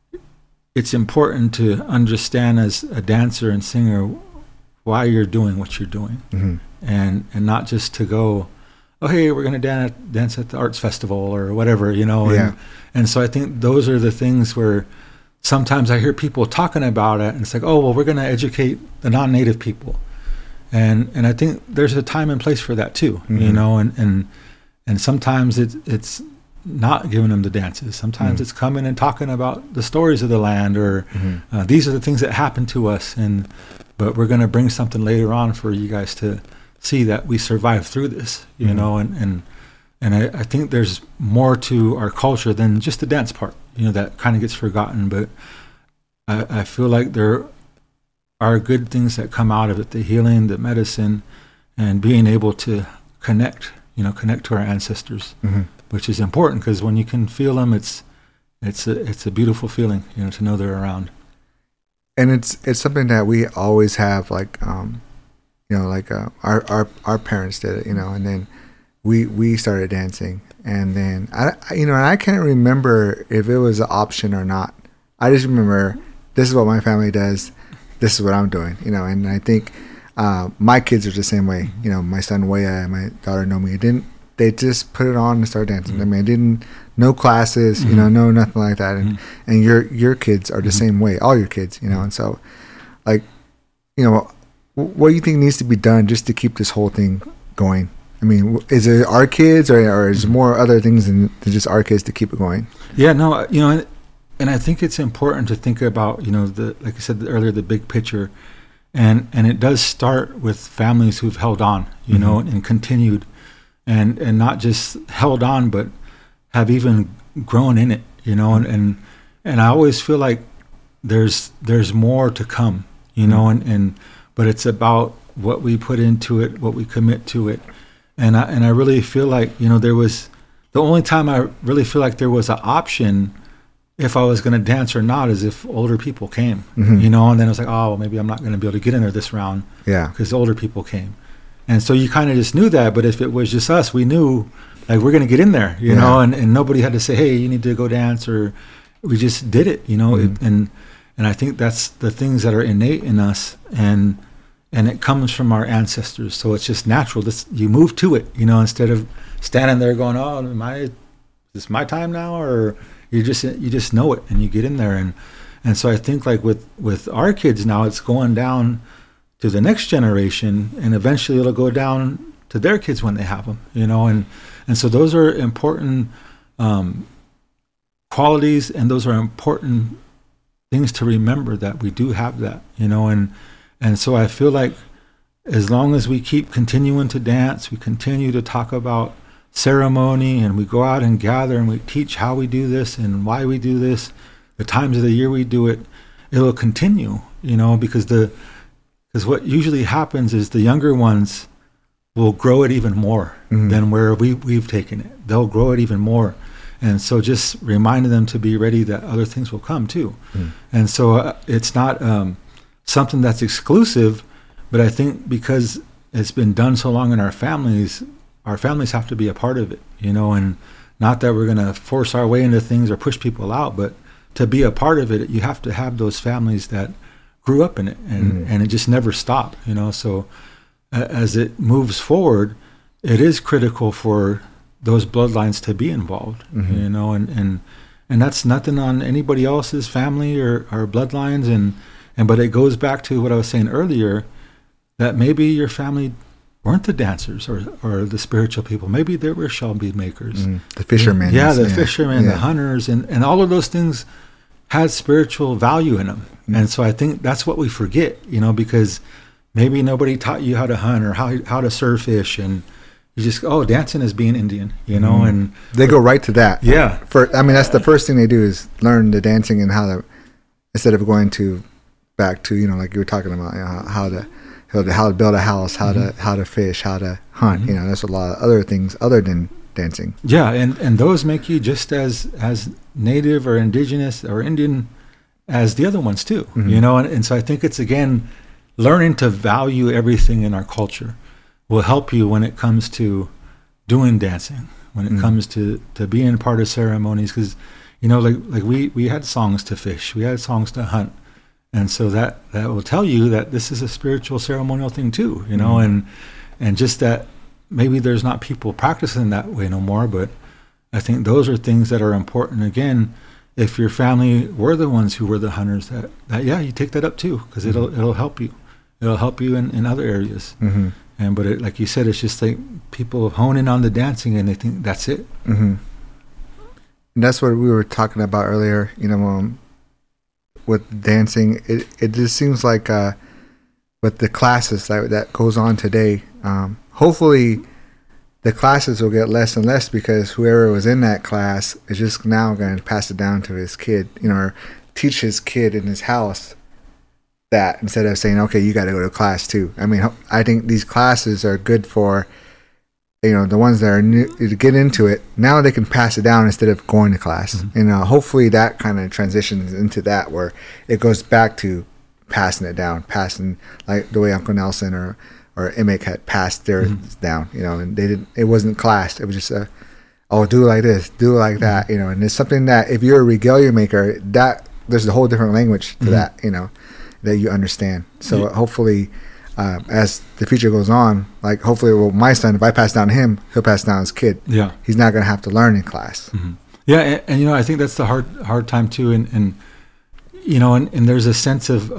it's important to understand as a dancer and singer why you're doing what you're doing, mm-hmm. and not just to go, oh, hey, we're going to dance at the arts festival or whatever, you know. Yeah. And so I think those are the things where sometimes I hear people talking about it, and it's like, oh, well, we're going to educate the non-native people. And I think there's a time and place for that too, mm-hmm. you know, and sometimes it's not giving them the dances. Sometimes mm-hmm. it's coming and talking about the stories of the land, or mm-hmm. These are the things that happen to us, but we're going to bring something later on for you guys to see that we survived through this, you mm-hmm. know, and I think there's more to our culture than just the dance part, you know, that kind of gets forgotten. But I feel like there are good things that come out of it, the healing, the medicine, and being able to connect to our ancestors, mm-hmm. which is important, because when you can feel them, it's a beautiful feeling, you know, to know they're around. And it's something that we always have, like, you know, like our parents did it, you know, and then we started dancing, and then I can't remember if it was an option or not. I just remember, this is what my family does, this is what I'm doing, you know. And I think my kids are the same way, mm-hmm. you know. My son Waya and my daughter Nomi, they just put it on and start dancing. Mm-hmm. I mean, no classes, mm-hmm. you know, no nothing like that. And mm-hmm. and your kids are the mm-hmm. same way, all your kids, you know. And so, like, you know, what do you think needs to be done just to keep this whole thing going? I mean, is it our kids, or is there more other things than just our kids to keep it going? Yeah, no, you know, and I think it's important to think about, you know, like I said earlier, the big picture, and it does start with families who've held on, you mm-hmm. know, and continued, and not just held on, but have even grown in it, you know, and I always feel like there's more to come, you know, mm-hmm. But it's about what we put into it, what we commit to it. And I really feel like, you know, the only time I really feel like there was an option if I was going to dance or not is if older people came, mm-hmm. you know, and then I was like, oh, well, maybe I'm not going to be able to get in there this round, because older people came. And so you kind of just knew that, but if it was just us, we knew, like, we're going to get in there, you know, and nobody had to say, hey, you need to go dance, or we just did it, you know, mm-hmm. And I think that's the things that are innate in us, and it comes from our ancestors. So it's just natural. You move to it, you know, instead of standing there going, oh, is this my time now? Or you just know it, and you get in there. And so I think, like, with our kids now, it's going down to the next generation, and eventually it'll go down to their kids when they have them, you know. And so those are important qualities, and those are important things to remember, that we do have that, you know. And so I feel like as long as we keep continuing to dance, we continue to talk about ceremony, and we go out and gather, and we teach how we do this and why we do this, the times of the year we do it, it'll continue, you know, because what usually happens is the younger ones will grow it even more mm-hmm. than where we've taken it. They'll grow it even more. And so just reminding them to be ready that other things will come too. Mm. And so it's not something that's exclusive, but I think because it's been done so long in our families have to be a part of it, you know. And not that we're going to force our way into things or push people out, but to be a part of it, you have to have those families that grew up in it, and it just never stopped, you know. So as it moves forward, it is critical for those bloodlines to be involved, mm-hmm. you know, and that's nothing on anybody else's family or bloodlines, but it goes back to what I was saying earlier, that maybe your family weren't the dancers or the spiritual people. Maybe they were shell bead makers. The fishermen. Yeah, the fishermen, the hunters, and all of those things had spiritual value in them. And so I think that's what we forget, you know, because maybe nobody taught you how to hunt or how to serve fish, and you just, dancing is being Indian, you know, and they go right to that. Yeah. That's the first thing they do is learn the dancing and how to, instead of going back to, you know, like you were talking about, you know, how to build a house, how to fish, how to hunt. You know, there's a lot of other things other than dancing. Yeah, and those make you just as native or indigenous or Indian as the other ones too. You know, and so I think it's, again, learning to value everything in our culture will help you when it comes to doing dancing, when it comes to being part of ceremonies, because, you know, like we had songs to fish, we had songs to hunt, and so that will tell you that this is a spiritual ceremonial thing too, you know, and just that maybe there's not people practicing that way no more, but I think those are things that are important. Again, if your family were the ones who were the hunters, that you take that up too, because it'll help you. It'll help you in other areas. But like you said, it's just like people hone in on the dancing and they think that's it. And that's what we were talking about earlier, you know, with dancing. It just seems like with the classes that goes on today, hopefully the classes will get less and less, because whoever was in that class is just now going to pass it down to his kid, you know, or teach his kid in his house that, instead of saying, okay, you got to go to class too. I mean, I think these classes are good for, you know, the ones that are new to get into it. Now they can pass it down instead of going to class. And hopefully that kind of transitions into that, where it goes back to passing it down, passing, like the way Uncle Nelson or Emick had passed theirs down, you know, and it wasn't class. It was just do it like this, do it like that, you know. And it's something that if you're a regalia maker, that there's a whole different language to that, you know, that you understand. So hopefully, as the future goes on, like hopefully, my son, if I pass down to him, he'll pass down his kid. Yeah, he's not going to have to learn in class. Yeah, and you know, I think that's the hard time too, and you know, and there's a sense of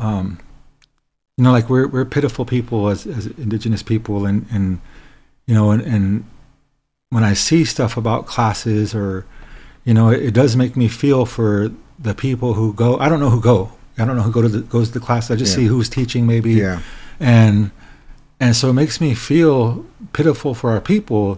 you know, like we're pitiful people as indigenous people, and you know, and when I see stuff about classes, or you know, it does make me feel for the people who go. I don't know who goes to the class. I just see who's teaching maybe. Yeah. And so it makes me feel pitiful for our people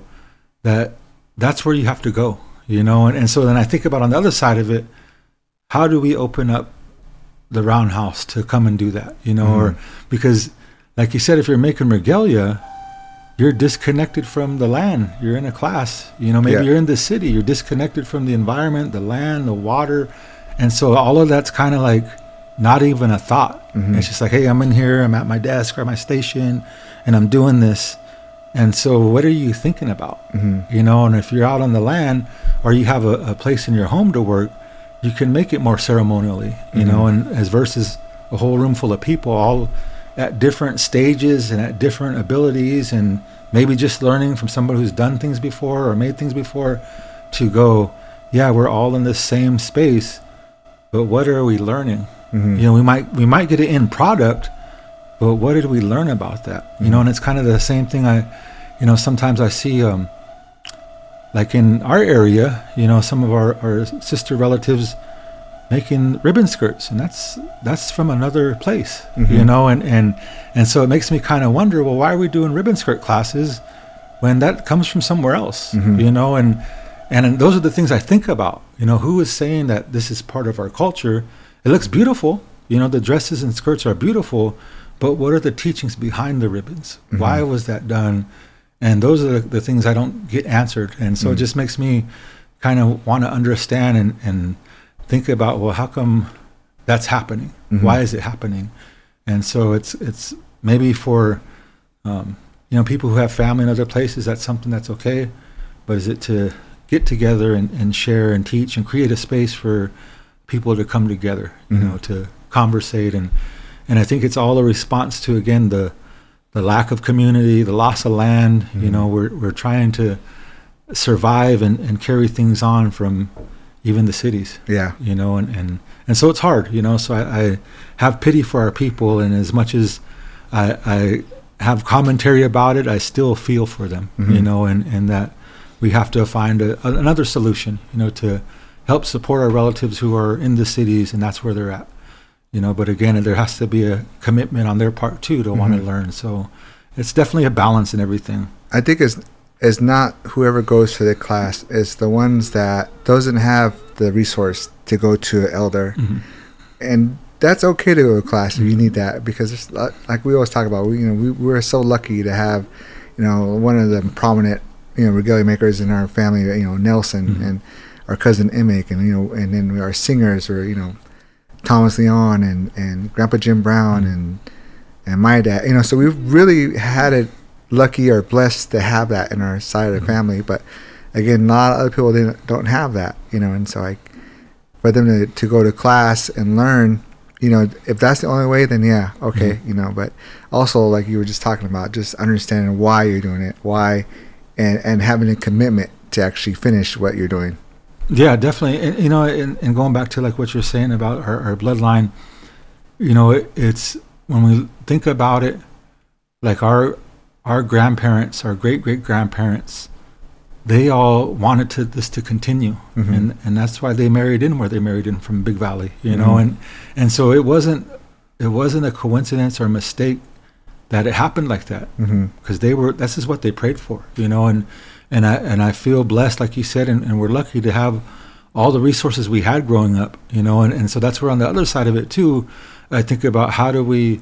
that's where you have to go, you know. And so then I think about, on the other side of it, how do we open up the roundhouse to come and do that, you know? Or because, like you said, if you're making regalia, you're disconnected from the land. You're in a class, you know, maybe you're in the city, you're disconnected from the environment, the land, the water. And so all of that's kind of like not even a thought. It's just like, hey, I'm in here, I'm at my desk or my station, and I'm doing this. And so what are you thinking about? You know, and if you're out on the land, or you have a place in your home to work, you can make it more ceremonially, you know, and as versus a whole room full of people all at different stages and at different abilities, and maybe just learning from somebody who's done things before or made things before, to go, yeah, we're all in the same space, but what are we learning? You know, we might get an end product, but what did we learn about that? You know, and it's kind of the same thing. You know, sometimes I see, like in our area, you know, some of our sister relatives making ribbon skirts, and that's from another place, you know, and so it makes me kind of wonder, well, why are we doing ribbon skirt classes when that comes from somewhere else, you know, and those are the things I think about, you know, who is saying that this is part of our culture? It looks beautiful, you know, the dresses and skirts are beautiful, but what are the teachings behind the ribbons? Why was that done? And those are the things I don't get answered. And so it just makes me kind of want to understand and think about, well, how come that's happening? Why is it happening? And so it's maybe for, you know, people who have family in other places, that's something that's okay. But is it to get together and share and teach and create a space for people to come together, you know, to conversate. And I think it's all a response to, again, the lack of community, the loss of land. You know, we're trying to survive and carry things on from even the cities. Yeah. You know, and so it's hard, you know, so I have pity for our people. And as much as I have commentary about it, I still feel for them, Mm-hmm. you know, and that we have to find another solution, you know, to help support our relatives who are in the cities, and that's where they're at, you know. But again, there has to be a commitment on their part too to want to learn. So it's definitely a balance in everything. I think it's not whoever goes to the class, it's the ones that doesn't have the resource to go to an elder. And that's okay to go to class if you need that, because it's like we always talk about, we're so lucky to have, you know, one of the prominent, you know, regalia makers in our family, you know, Nelson, and our cousin Emick, and, you know, and then our singers were, you know, Thomas Leon and Grandpa Jim Brown and my dad, you know. So we've really had it lucky or blessed to have that in our side of the family. But again, a lot of other people don't have that, you know. And so for them to go to class and learn, you know, if that's the only way, then yeah, okay, you know. But also, like you were just talking about, just understanding why you're doing it, and having a commitment to actually finish what you're doing. Yeah, definitely. And, you know, and going back to like what you're saying about our bloodline, you know, it's when we think about it, like our grandparents, our great-great-grandparents, they all wanted this to continue. And that's why they married in where they married in, from Big Valley, you know. And so it wasn't a coincidence or a mistake that it happened like that, because this is what they prayed for, you know. And I feel blessed, like you said, and we're lucky to have all the resources we had growing up, you know. And so that's where, on the other side of it too, I think about how do we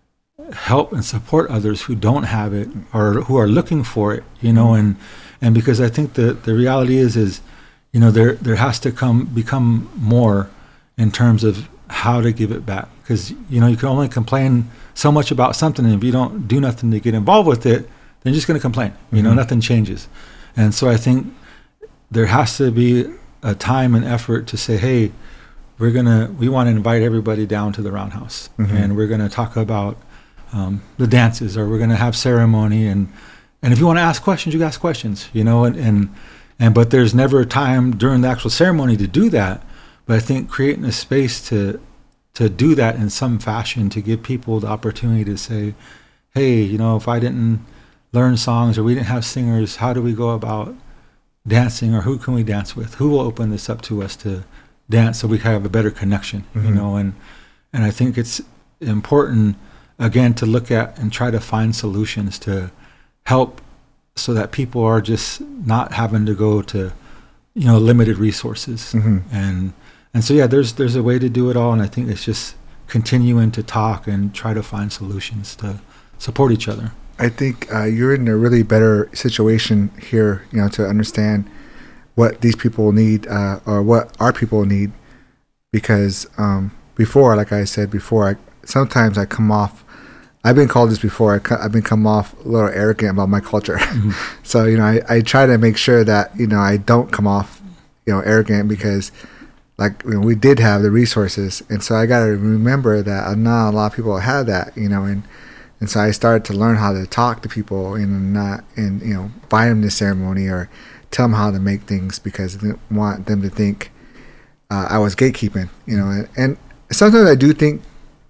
help and support others who don't have it or who are looking for it, you know. And because I think the reality is, you know, there has to become more in terms of how to give it back, because, you know, you can only complain so much about something, and if you don't do nothing to get involved with it, then you're just going to complain, you know. Nothing changes. And so I think there has to be a time and effort to say, hey, we want to invite everybody down to the Roundhouse, and we're going to talk about the dances, or we're going to have ceremony, and if you want to ask questions, you ask questions, you know. And but there's never a time during the actual ceremony to do that. But I think creating a space to do that in some fashion, to give people the opportunity to say, hey, you know, if I didn't learn songs, or we didn't have singers, how do we go about dancing, or who can we dance with? Who will open this up to us to dance, so we have a better connection, you know. And I think it's important, again, to look at and try to find solutions to help, so that people are just not having to go to, you know, limited resources. And so yeah, there's a way to do it all, and I think it's just continuing to talk and try to find solutions to support each other. I think you're in a really better situation here, you know, to understand what these people need, or what our people need, because before, like I said before, sometimes I come off, I've been called this before, I've been come off a little arrogant about my culture. So, you know, I try to make sure that, you know, I don't come off, you know, arrogant, because, like, you know, we did have the resources, and so I got to remember that not a lot of people had that, you know. And so I started to learn how to talk to people, and you know, invite them to ceremony, or tell them how to make things, because I didn't want them to think I was gatekeeping, you know. And sometimes I do think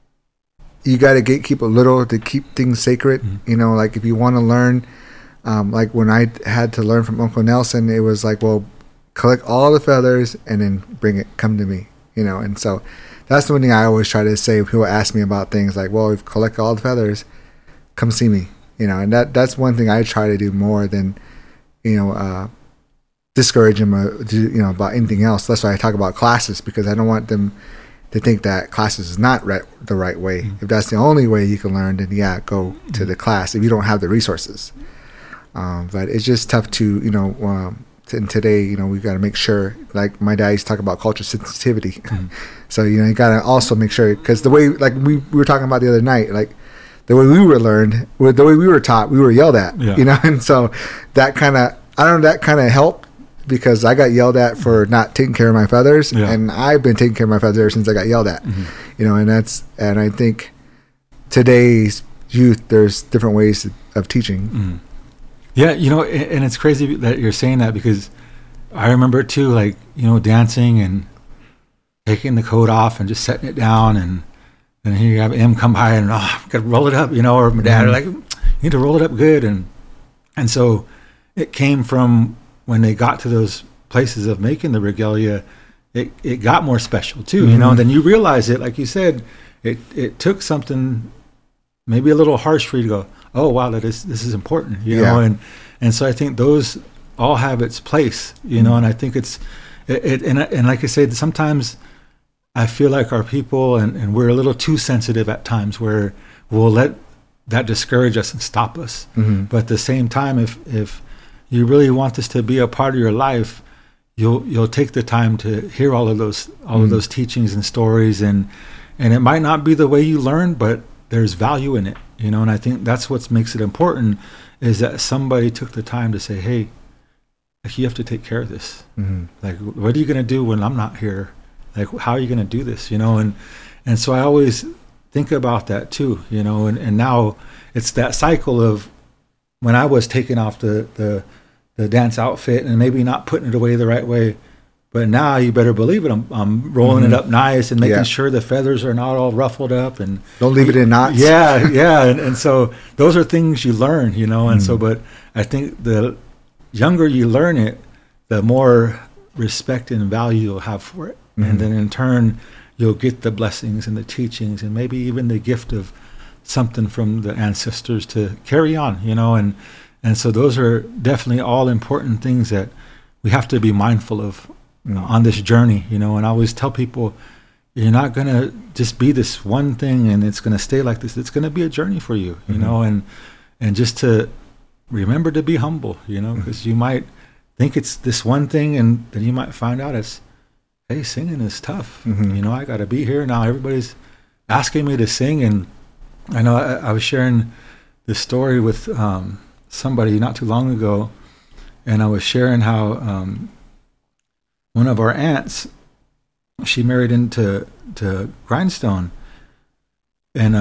you got to gatekeep a little to keep things sacred, you know. Like, if you want to learn, like when I had to learn from Uncle Nelson, it was like, well, collect all the feathers and then come to me, you know. And so that's the one thing I always try to say when people ask me about things, like, well, if you collect all the feathers, come see me, you know. And that's one thing I try to do more than, you know, discourage them, you know, about anything else. That's why I talk about classes, because I don't want them to think that classes is not the right way. If that's the only way you can learn, then yeah, go to the class if you don't have the resources. But it's just tough to, you know, and today, you know, we got to make sure, like my dad used to talk about culture sensitivity. So, you know, you got to also make sure, because the way, like we were talking about the other night, like the way we were learned, the way we were taught, we were yelled at, you know. And so that kind of helped, because I got yelled at for not taking care of my feathers, and I've been taking care of my feathers ever since I got yelled at, you know. And I think today's youth, there's different ways of teaching. Yeah, you know, and it's crazy that you're saying that, because I remember too, like, you know, dancing and taking the coat off and just setting it down, and here you have him come by and gotta roll it up, you know, or my dad are like, you need to roll it up good. And so it came from when they got to those places of making the regalia, it got more special too, you know. And then you realize it, like you said, it took something maybe a little harsh for you to go, oh wow, this is important, you know. And so I think those all have its place, you know. And I think and like I said, sometimes I feel like our people and we're a little too sensitive at times, where we'll let that discourage us and stop us. But at the same time, if you really want this to be a part of your life, you'll take the time to hear all of those teachings and stories, and it might not be the way you learn, but there's value in it, you know. And I think that's what makes it important, is that somebody took the time to say, hey, like, you have to take care of this. Like, what are you going to do when I'm not here? Like, how are you going to do this, you know? And so I always think about that too, you know. And now it's that cycle of when I was taking off the dance outfit and maybe not putting it away the right way, but now you better believe it, I'm rolling it up nice and making sure the feathers are not all ruffled up, and don't leave it in knots. And so those are things you learn, you know. And so, but I think the younger you learn it, the more respect and value you'll have for it. And then in turn, you'll get the blessings and the teachings and maybe even the gift of something from the ancestors to carry on, you know. And so those are definitely all important things that we have to be mindful of on this journey, you know. And I always tell people, you're not going to just be this one thing and it's going to stay like this. It's going to be a journey for you, you know, and just to remember to be humble, you know, because you might think it's this one thing, and then you might find out it's, hey, singing is tough. You know, I got to be here now. Everybody's asking me to sing. And I know I was sharing this story with somebody not too long ago, and I was sharing how one of our aunts, she married into Grindstone, and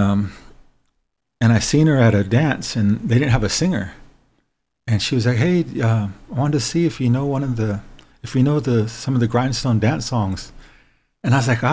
I seen her at a dance, and they didn't have a singer, and she was like, hey, I wanted to see if you know some of the Grindstone dance songs. And I was like,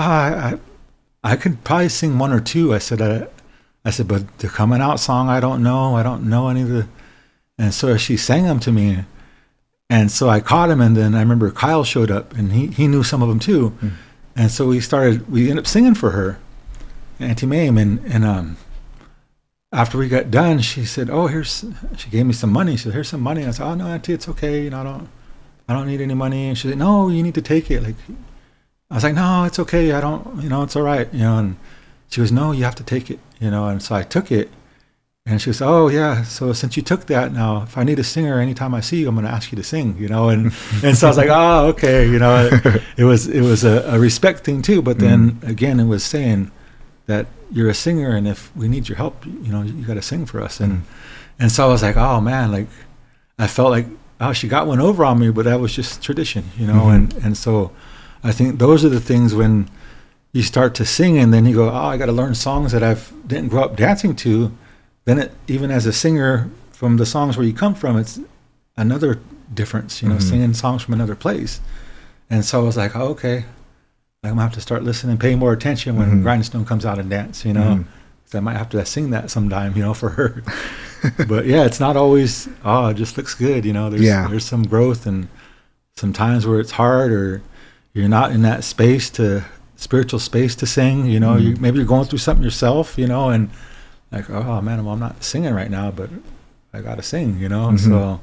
I could probably sing one or two. I said, but the Coming Out song, I don't know any of the. And so she sang them to me, and so I caught him. And then I remember Kyle showed up, and he knew some of them too. And so we ended up singing for her, Auntie Mame. And after we got done, she said, she gave me some money. She said, here's some money. And I said, oh no, Auntie, it's okay. You know, I don't need any money. And she said, no, you need to take it. Like, I was like, no, it's okay. I don't, you know, it's all right. You know, and she goes, no, you have to take it, you know. And so I took it, and she goes, oh yeah. So since you took that, now if I need a singer, anytime I see you, I'm going to ask you to sing, you know. And so I was like, oh, okay. You know, it was a respect thing too. But then again, it was saying that you're a singer, and if we need your help, you know, you got to sing for us. And so I was like, oh man, like I felt like, oh, she got one over on me, but that was just tradition, you know. And so I think those are the things when you start to sing, and then you go, oh, I got to learn songs that I didn't grow up dancing to. Then even as a singer from the songs where you come from, it's another difference, you know, singing songs from another place. And so I was like, oh, okay, I'm going to have to start listening, paying more attention when Grindstone comes out and dance, you know. So I might have to sing that sometime, you know, for her. But yeah, it's not always, it just looks good, you know. There's some growth, and some times where it's hard, or you're not in that spiritual space to sing, you know. Maybe you're going through something yourself, you know, and like, oh man, I'm not singing right now, but I gotta sing, you know. So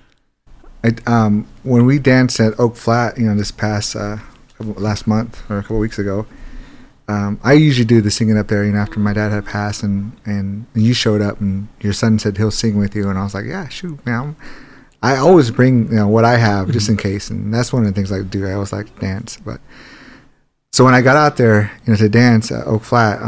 when we danced at Oak Flat, you know, this past last month or a couple weeks ago, I usually do the singing up there, you know, after my dad had passed, and you showed up, and your son said he'll sing with you, and I was like, yeah, shoot, man. I always bring, you know, what I have just in case, and that's one of the things I do. I always like to dance. But so when I got out there, you know, to dance at Oak Flat,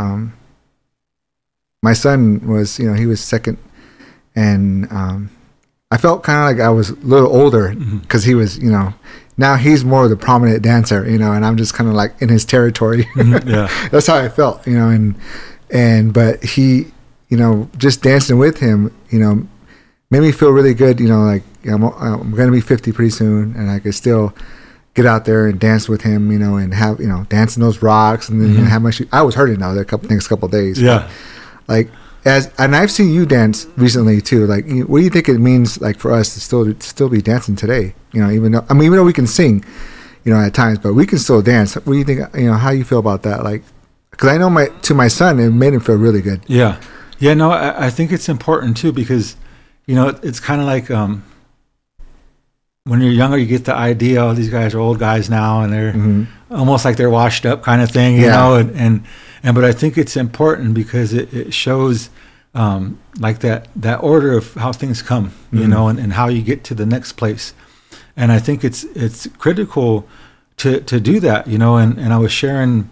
my son was, you know, he was second, and I felt kind of like I was a little older because he was, you know, now he's more of the prominent dancer, you know, and I'm just kind of like in his territory. Yeah, that's how I felt, you know, and but he, you know, just dancing with him, you know, made me feel really good, you know, like I'm going to be 50 pretty soon, and I could still get out there and dance with him, you know, and have, you know, dancing those rocks, and then you know, have my I was hurting now the next couple of days. Yeah. Like and I've seen you dance recently too. Like, what do you think it means, like, for us to still be dancing today? You know, even though we can sing, you know, at times, but we can still dance. What do you think? You know, how you feel about that? Like, because I know my son, it made him feel really good. Yeah. No, I think it's important too, because, you know, it's kind of like when you're younger, you get the idea, oh, these guys are old guys now, and they're almost like they're washed up kind of thing, you know, and but I think it's important because it shows like that order of how things come, you know, and how you get to the next place. And I think it's critical to do that, you know, and I was sharing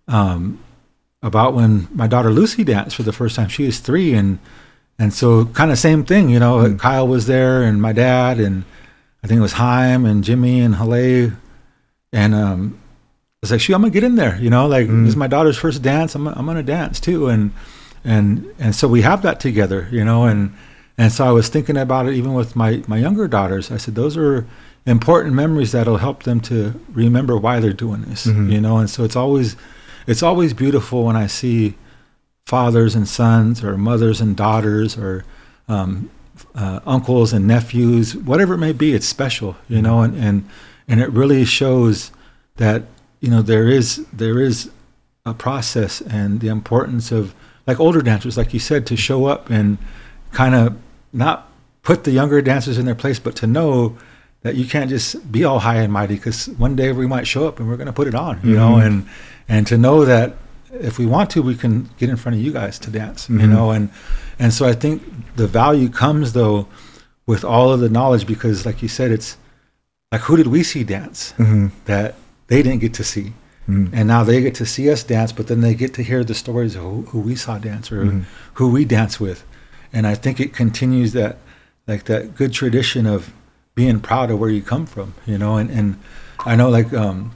about when my daughter Lucy danced for the first time. She was 3, and so kind of same thing, you know, Kyle was there, and my dad, and I think it was Haim and Jimmy and Hale, and I was like, shoot, I'm gonna get in there, you know, like this is my daughter's first dance. I'm gonna dance too, and so we have that together, you know, and so I was thinking about it even with my younger daughters. I said those are important memories that'll help them to remember why they're doing this, you know, and so it's always beautiful when I see fathers and sons, or mothers and daughters, or uncles and nephews, whatever it may be. It's special, you know, and it really shows that, you know, there is a process, and the importance of, like, older dancers, like you said, to show up and kind of not put the younger dancers in their place, but to know that you can't just be all high and mighty, because one day we might show up and we're going to put it on, you know, and to know that if we want to, we can get in front of you guys to dance, you know, and so I think the value comes, though, with all of the knowledge, because, like you said, it's like, who did we see dance that they didn't get to see? And now they get to see us dance, but then they get to hear the stories of who we saw dance, or who we dance with. And I think it continues that good tradition of being proud of where you come from, you know, and I know, like,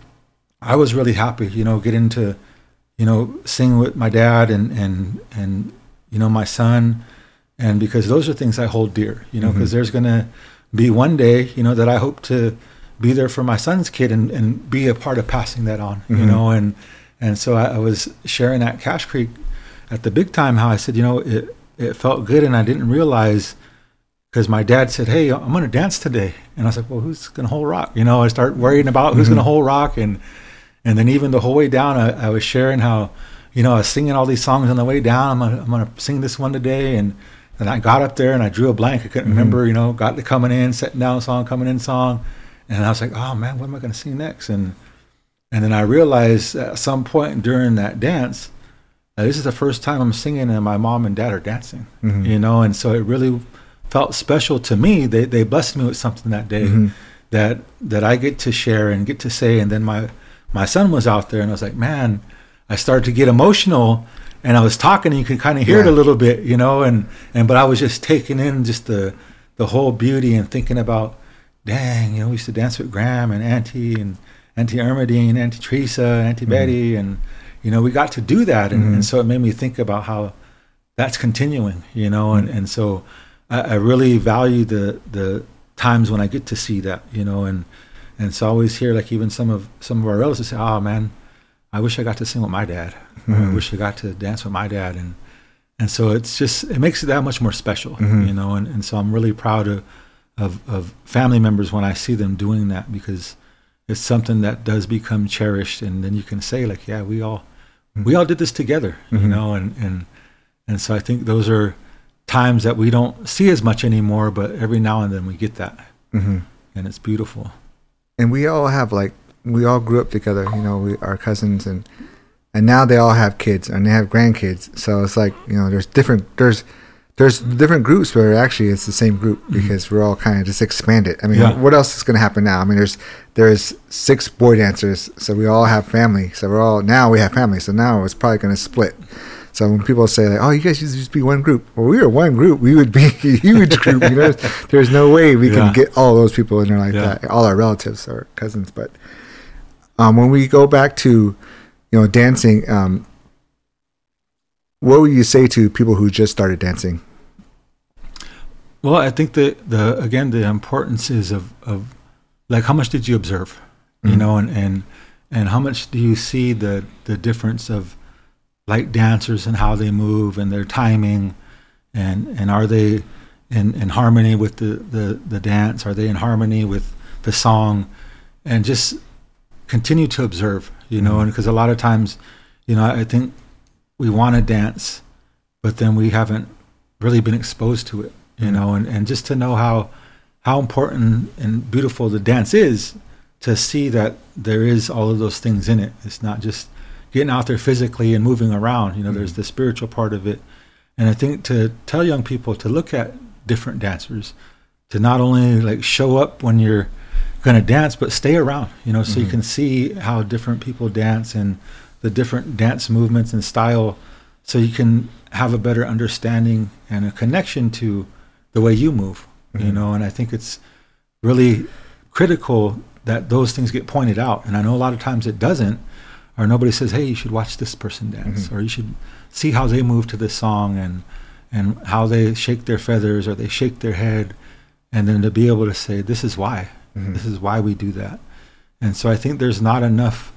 I was really happy, you know, getting to, you know, sing with my dad and you know, my son, and because those are things I hold dear, you know, because there's going to be one day, you know, that I hope to be there for my son's kid and be a part of passing that on, you know, and so I was sharing at Cache Creek at the big time how I said, you know, it felt good, and I didn't realize, because my dad said, hey, I'm going to dance today, and I was like, well, who's going to hold rock? You know, I start worrying about who's going to hold rock, and then even the whole way down, I was sharing how, you know, I was singing all these songs on the way down. I'm gonna sing this one today, and I got up there and I drew a blank. I couldn't remember, you know, got to coming in, setting down song, coming in song, and I was like, oh man, what am I gonna sing next? And then I realized at some point during that dance, this is the first time I'm singing and my mom and dad are dancing, you know, and so it really felt special to me. They blessed me with something that day that I get to share and get to say. And then my son was out there, and I was like, man, I started to get emotional, and I was talking, and you could kind of hear it a little bit, you know, but I was just taking in just the whole beauty, and thinking about, dang, you know, we used to dance with Graham and Auntie Ermedine, Auntie Teresa, Auntie Betty, and, you know, we got to do that, and so it made me think about how that's continuing, you know, and so I really value the times when I get to see that, you know, and so I always hear, like, even some of our relatives say, oh man, I wish I got to sing with my dad. I wish I got to dance with my dad. And so it makes it that much more special, you know, and so I'm really proud of family members when I see them doing that, because it's something that does become cherished. And then you can say, like, yeah, we all did this together, you know, and so I think those are times that we don't see as much anymore, but every now and then we get that, and it's beautiful. And we all have, like, we all grew up together, you know, our cousins, and now they all have kids and they have grandkids. So it's like, you know, there's different groups where actually it's the same group, because we're all kind of just expanded. I mean, what else is going to happen now? I mean, there's 6 boy dancers, so we all have family. So we have family. So now it's probably going to split. So when people say, like, oh, you guys used to be one group. Well, we were one group. We would be a huge group. You know, there's no way we can get all those people in there like that, all our relatives or cousins. But when we go back to, you know, dancing, what would you say to people who just started dancing? Well, I think the importance is of like, how much did you observe, you know, and how much do you see the difference of light dancers and how they move and their timing, and are they in harmony with the dance? Are they in harmony with the song? And just continue to observe, and because a lot of times, I think we want to dance, but then we haven't really been exposed to it, and just to know how important and beautiful the dance is, to see that there is all of those things in it. It's not just getting out there physically and moving around, there's the spiritual part of it. And I think to tell young people to look at different dancers, to not only like show up when you're going to dance, but stay around, so you can see how different people dance and the different dance movements and style, so you can have a better understanding and a connection to the way you move, and I think it's really critical that those things get pointed out. And I know a lot of times it doesn't, or nobody says, hey, you should watch this person dance, or you should see how they move to this song, and how they shake their feathers or they shake their head, and then to be able to say, this is why. This is why we do that. And so I think there's not enough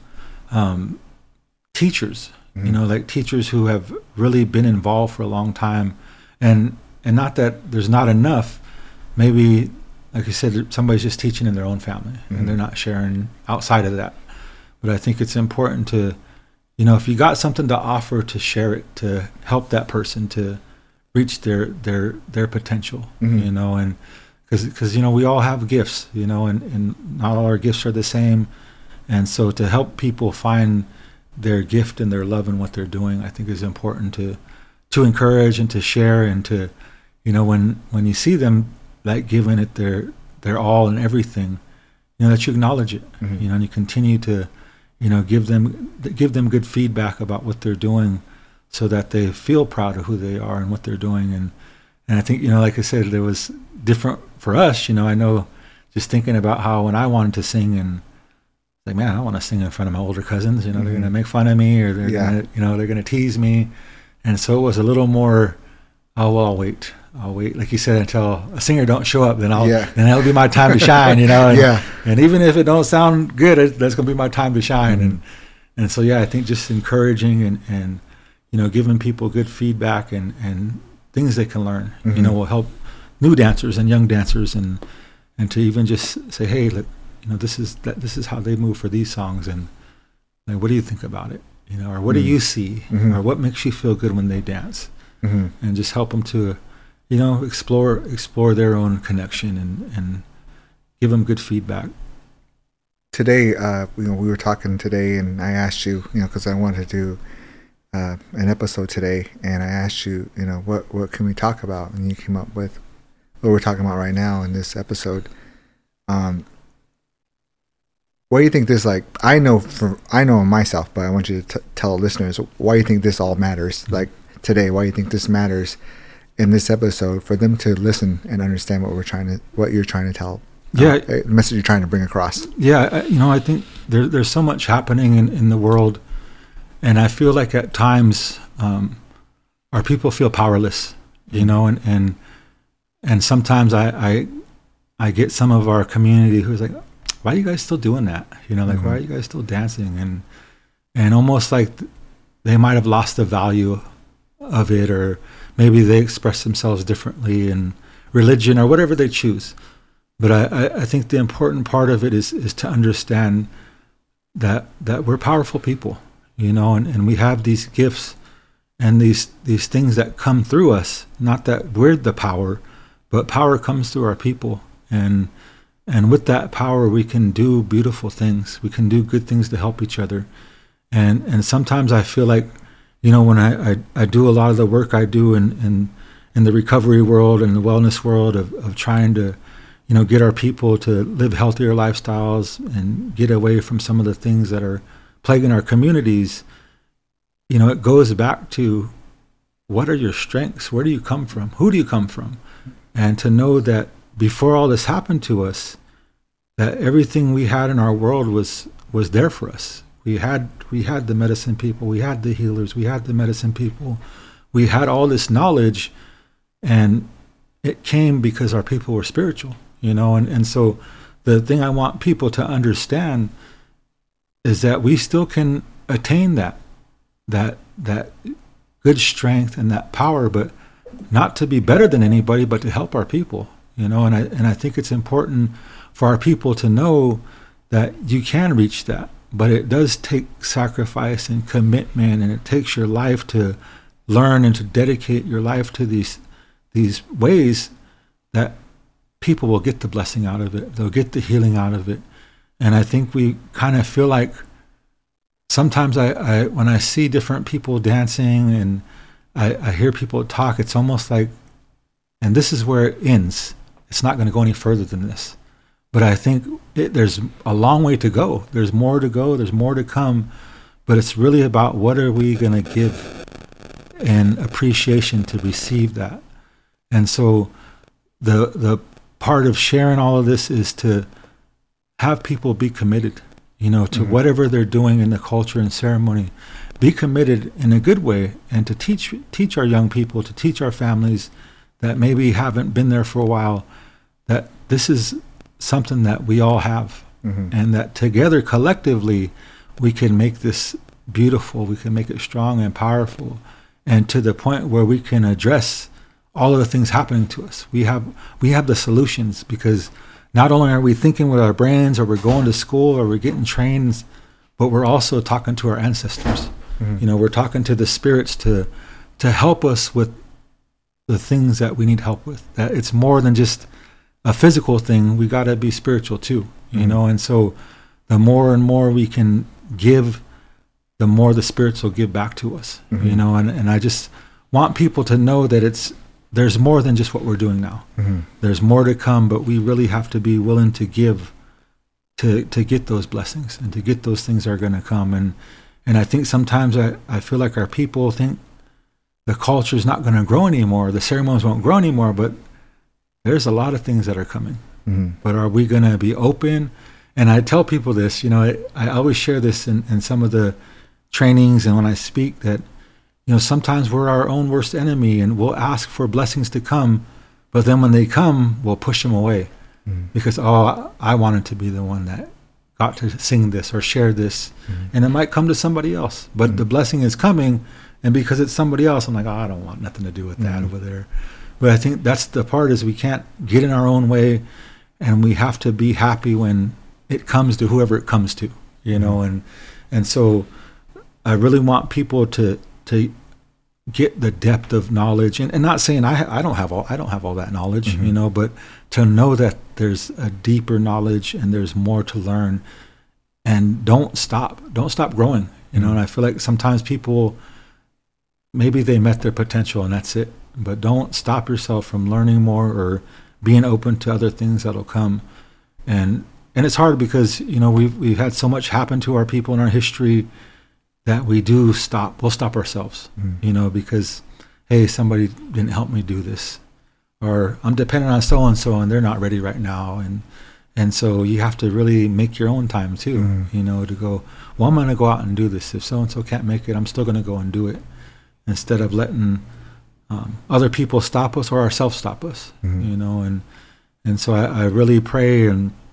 teachers, like teachers who have really been involved for a long time. And not that there's not enough, maybe, like you said, somebody's just teaching in their own family and they're not sharing outside of that. But I think it's important to, if you got something to offer, to share it, to help that person to reach their potential, and because we all have gifts, and not all our gifts are the same. And so to help people find their gift and their love in what they're doing, I think is important to encourage and to share, and to, when you see them like giving it their all and everything, that you acknowledge it, and you continue to, give them good feedback about what they're doing, so that they feel proud of who they are and what they're doing. And I think, like I said, there was different for us, I know, just thinking about how when I wanted to sing, and like, man, I don't want to sing in front of my older cousins, they're going to make fun of me, or they're going to, they're going to tease me. And so it was a little more, oh, well, I'll wait, like you said, until a singer don't show up, then that'll be my time to shine, and even if it don't sound good, that's going to be my time to shine. And so, I think just encouraging and giving people good feedback and things they can learn, will help new dancers and young dancers, and to even just say, hey, look, this is how they move for these songs, and like, what do you think about it, or what do you see, or what makes you feel good when they dance, and just help them to, explore their own connection, and give them good feedback. Today, we were talking today, and I asked you, because I wanted to do an episode today, and I asked you, what can we talk about, and you came up with what we're talking about right now in this episode. What do you think this, like, I know myself, but I want you to tell listeners why you think this all matters, like today, why you think this matters in this episode, for them to listen and understand what you're trying to tell, the message you're trying to bring across. I think there's so much happening in the world, and I feel like at times our people feel powerless, and sometimes I get some of our community who's like, why are you guys still doing that? Like, why are you guys still dancing? And almost like they might have lost the value of it, or maybe they express themselves differently in religion or whatever they choose. But I think the important part of it is to understand that we're powerful people, and we have these gifts and these things that come through us. Not that we're the power, but power comes through our people. And with that power, we can do beautiful things. We can do good things to help each other. And sometimes I feel like, when I do a lot of the work I do in the recovery world and the wellness world of trying to, get our people to live healthier lifestyles and get away from some of the things that are plaguing our communities, it goes back to, what are your strengths? Where do you come from? Who do you come from? And to know that before all this happened to us, that everything we had in our world was there for us. We had the medicine people, we had the healers, we had the medicine people, we had all this knowledge, and it came because our people were spiritual, and so the thing I want people to understand is that we still can attain that good strength and that power, but not to be better than anybody, but to help our people, you know. And I think it's important for our people to know that you can reach that, but it does take sacrifice and commitment, and it takes your life to learn and to dedicate your life to these ways that people will get the blessing out of it. They'll get the healing out of it. And I think we kind of feel like sometimes I when I see different people dancing and I hear people talk, it's almost like, and this is where it ends. It's not going to go any further than this. But I think there's a long way to go. There's more to go. There's more to come. But it's really about what are we going to give in appreciation to receive that. And so the part of sharing all of this is to have people be committed, you know, to whatever they're doing in the culture and ceremony. Be committed in a good way, and to teach our young people, to teach our families that maybe haven't been there for a while, that this is something that we all have, and that together, collectively, we can make this beautiful, we can make it strong and powerful, and to the point where we can address all of the things happening to us. We have the solutions, because not only are we thinking with our brains, or we're going to school, or we're getting trained, but we're also talking to our ancestors. You know, we're talking to the spirits to help us with the things that we need help with. That it's more than just a physical thing. We got to be spiritual too, you know. And so the more and more we can give, the more the spirits will give back to us, you know. And I just want people to know that there's more than just what we're doing now. There's more to come, but we really have to be willing to give to get those blessings and to get those things that are going to come. And I think sometimes I feel like our people think the culture is not going to grow anymore, the ceremonies won't grow anymore, but there's a lot of things that are coming. But are we going to be open? And I tell people this, you know, I always share this in some of the trainings and when I speak, that, you know, sometimes we're our own worst enemy, and we'll ask for blessings to come, but then when they come, we'll push them away because, I wanted to be the one that got to sing this or share this, and it might come to somebody else, but the blessing is coming, and because it's somebody else, I'm like, I don't want nothing to do with that over there. But I think that's the part, is we can't get in our own way, and we have to be happy when it comes to whoever it comes to, you know. And so I really want people to get the depth of knowledge, and not saying I don't have all that knowledge, you know, but to know that there's a deeper knowledge and there's more to learn, and don't stop growing, you know. And I feel like sometimes people, maybe they met their potential and that's it, but don't stop yourself from learning more or being open to other things that'll come. And it's hard because, you know, we've had so much happen to our people in our history that we'll stop ourselves, you know, because, hey, somebody didn't help me do this, or I'm dependent on so-and-so and they're not ready right now. And so you have to really make your own time too, you know, to go, well, I'm going to go out and do this. If so-and-so can't make it, I'm still going to go and do it, instead of letting other people stop us or ourselves stop us, you know. And so I really pray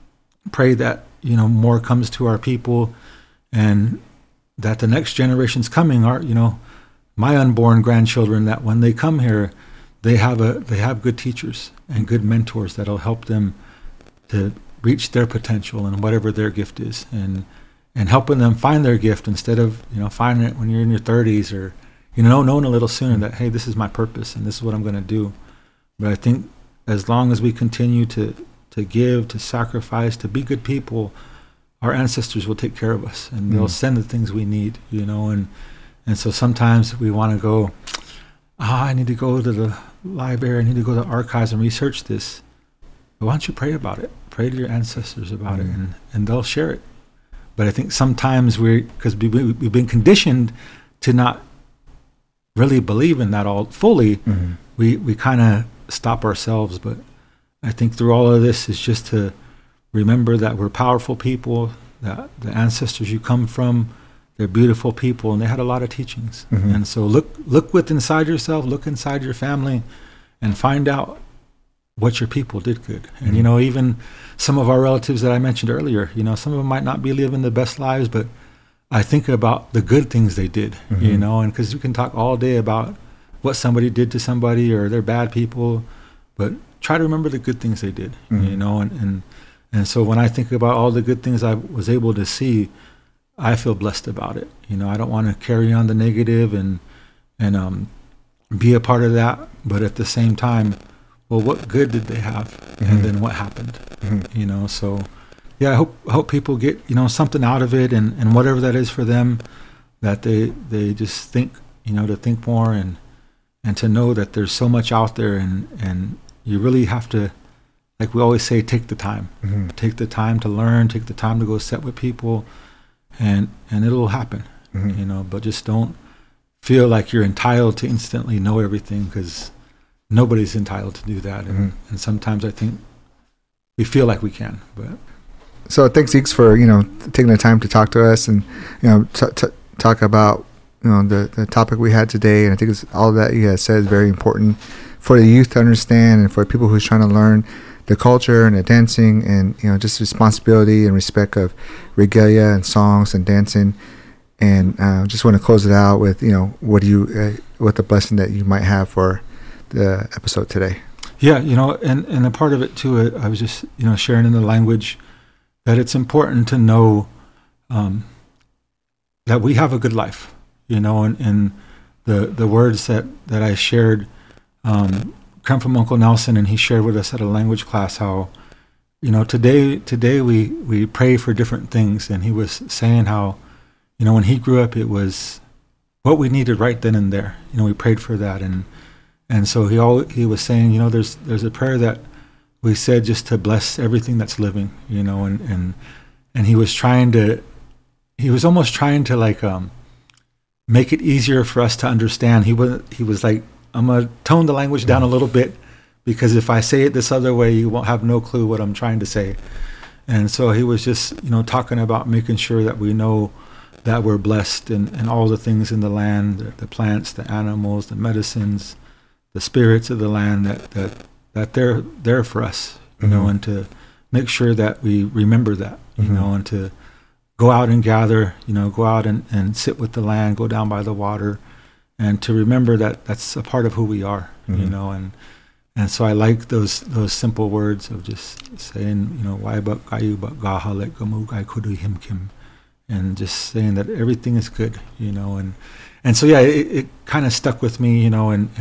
that, you know, more comes to our people, and that the next generations coming are, you know, my unborn grandchildren, that when they come here, they have good teachers and good mentors that'll help them to reach their potential and whatever their gift is, and helping them find their gift, instead of, you know, finding it when you're in your 30s, or, you know, knowing a little sooner that, hey, this is my purpose and this is what I'm going to do. But I think as long as we continue to give, to sacrifice, to be good people, our ancestors will take care of us, and they'll send the things we need, you know. And so sometimes we want to go, I need to go to the library, I need to go to the archives and research this. But why don't you pray about it? Pray to your ancestors about it, and they'll share it. But I think sometimes because we've been conditioned to not really believe in that all fully, we kind of stop ourselves. But I think through all of this is just to remember that we're powerful people, that the ancestors you come from, they're beautiful people, and they had a lot of teachings. And so look inside yourself, look inside your family, and find out what your people did good. And, you know, even some of our relatives that I mentioned earlier, you know, some of them might not be living the best lives, but I think about the good things they did, you know, and because we can talk all day about what somebody did to somebody or they're bad people, but try to remember the good things they did, you know, and so when I think about all the good things I was able to see, I feel blessed about it. You know, I don't want to carry on the negative and be a part of that, but at the same time, well, what good did they have, and then what happened? You know, so yeah, I hope people get, you know, something out of it, and whatever that is for them, that they just think, you know, to think more and to know that there's so much out there, and you really have to, like we always say, take the time. Take the time to learn, take the time to go sit with people, and it'll happen, you know, but just don't feel like you're entitled to instantly know everything, because nobody's entitled to do that. And sometimes I think we feel like we can, but. So thanks, Eeks, for, you know, taking the time to talk to us and, you know, talk about, you know, the topic we had today. And I think all that you guys said is very important for the youth to understand, and for people who's trying to learn the culture and the dancing, and, you know, just responsibility and respect of regalia and songs and dancing. And just want to close it out with, you know, what the blessing that you might have for the episode today. Yeah, you know, and a part of it too, I was just, you know, sharing in the language that it's important to know that we have a good life, you know, and the words that I shared come from Uncle Nelson, and he shared with us at a language class how, you know, today we pray for different things, and he was saying how, you know, when he grew up, it was what we needed right then and there. You know, we prayed for that, and so he was saying, you know, there's a prayer that we said just to bless everything that's living, you know, and he was almost trying to like make it easier for us to understand. He was like, I'm gonna tone the language down a little bit, because if I say it this other way, you won't have no clue what I'm trying to say. And so he was just, you know, talking about making sure that we know that we're blessed, and all the things in the land, the plants, the animals, the medicines, the spirits of the land, that they're there for us, you know, and to make sure that we remember that, you know, and to go out and gather, you know, go out and sit with the land, go down by the water, and to remember that that's a part of who we are, you know, and so I like those simple words of just saying, you know, why but gayu but gahalek gamu gai kudu himkim, and just saying that everything is good, you know, and so yeah, it kind of stuck with me, you know, and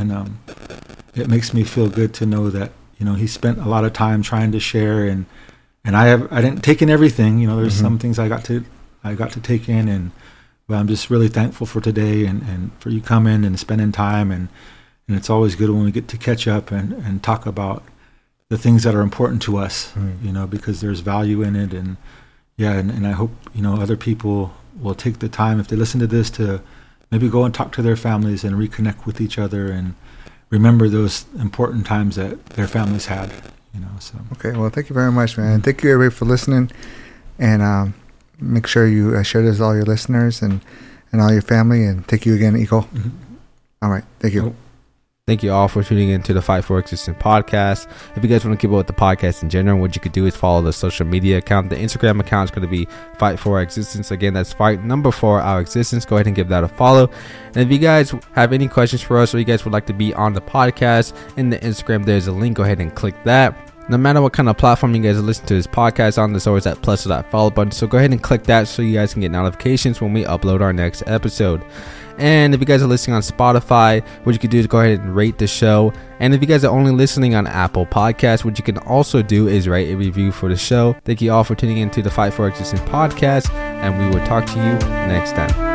it makes me feel good to know that, you know, he spent a lot of time trying to share, and I didn't take in everything, you know, there's some things I got to take in, but I'm just really thankful for today, and for you coming and spending time, and it's always good when we get to catch up and talk about the things that are important to us, you know, because there's value in it, and yeah, and I hope, you know, other people will take the time, if they listen to this, to maybe go and talk to their families and reconnect with each other and remember those important times that their families had, you know. So okay, well, thank you very much, man. Thank you, everybody, for listening, and make sure you share this with all your listeners and all your family, and thank you again, Iko. All right, thank you. Thank you all for tuning in to the Fight for Existence podcast. If you guys want to keep up with the podcast in general, what you could do is follow the social media account. The Instagram account is going to be Fight for Our Existence. Again, that's Fight number 4 Our Existence. Go ahead and give that a follow. And if you guys have any questions for us, or you guys would like to be on the podcast, in the Instagram there's a link. Go ahead and click that. No matter what kind of platform you guys listen to this podcast on, there's always that plus or that follow button. So go ahead and click that so you guys can get notifications when we upload our next episode. And if you guys are listening on Spotify, what you can do is go ahead and rate the show. And if you guys are only listening on Apple Podcasts, what you can also do is write a review for the show. Thank you all for tuning in to the Fight for Existence podcast, and we will talk to you next time.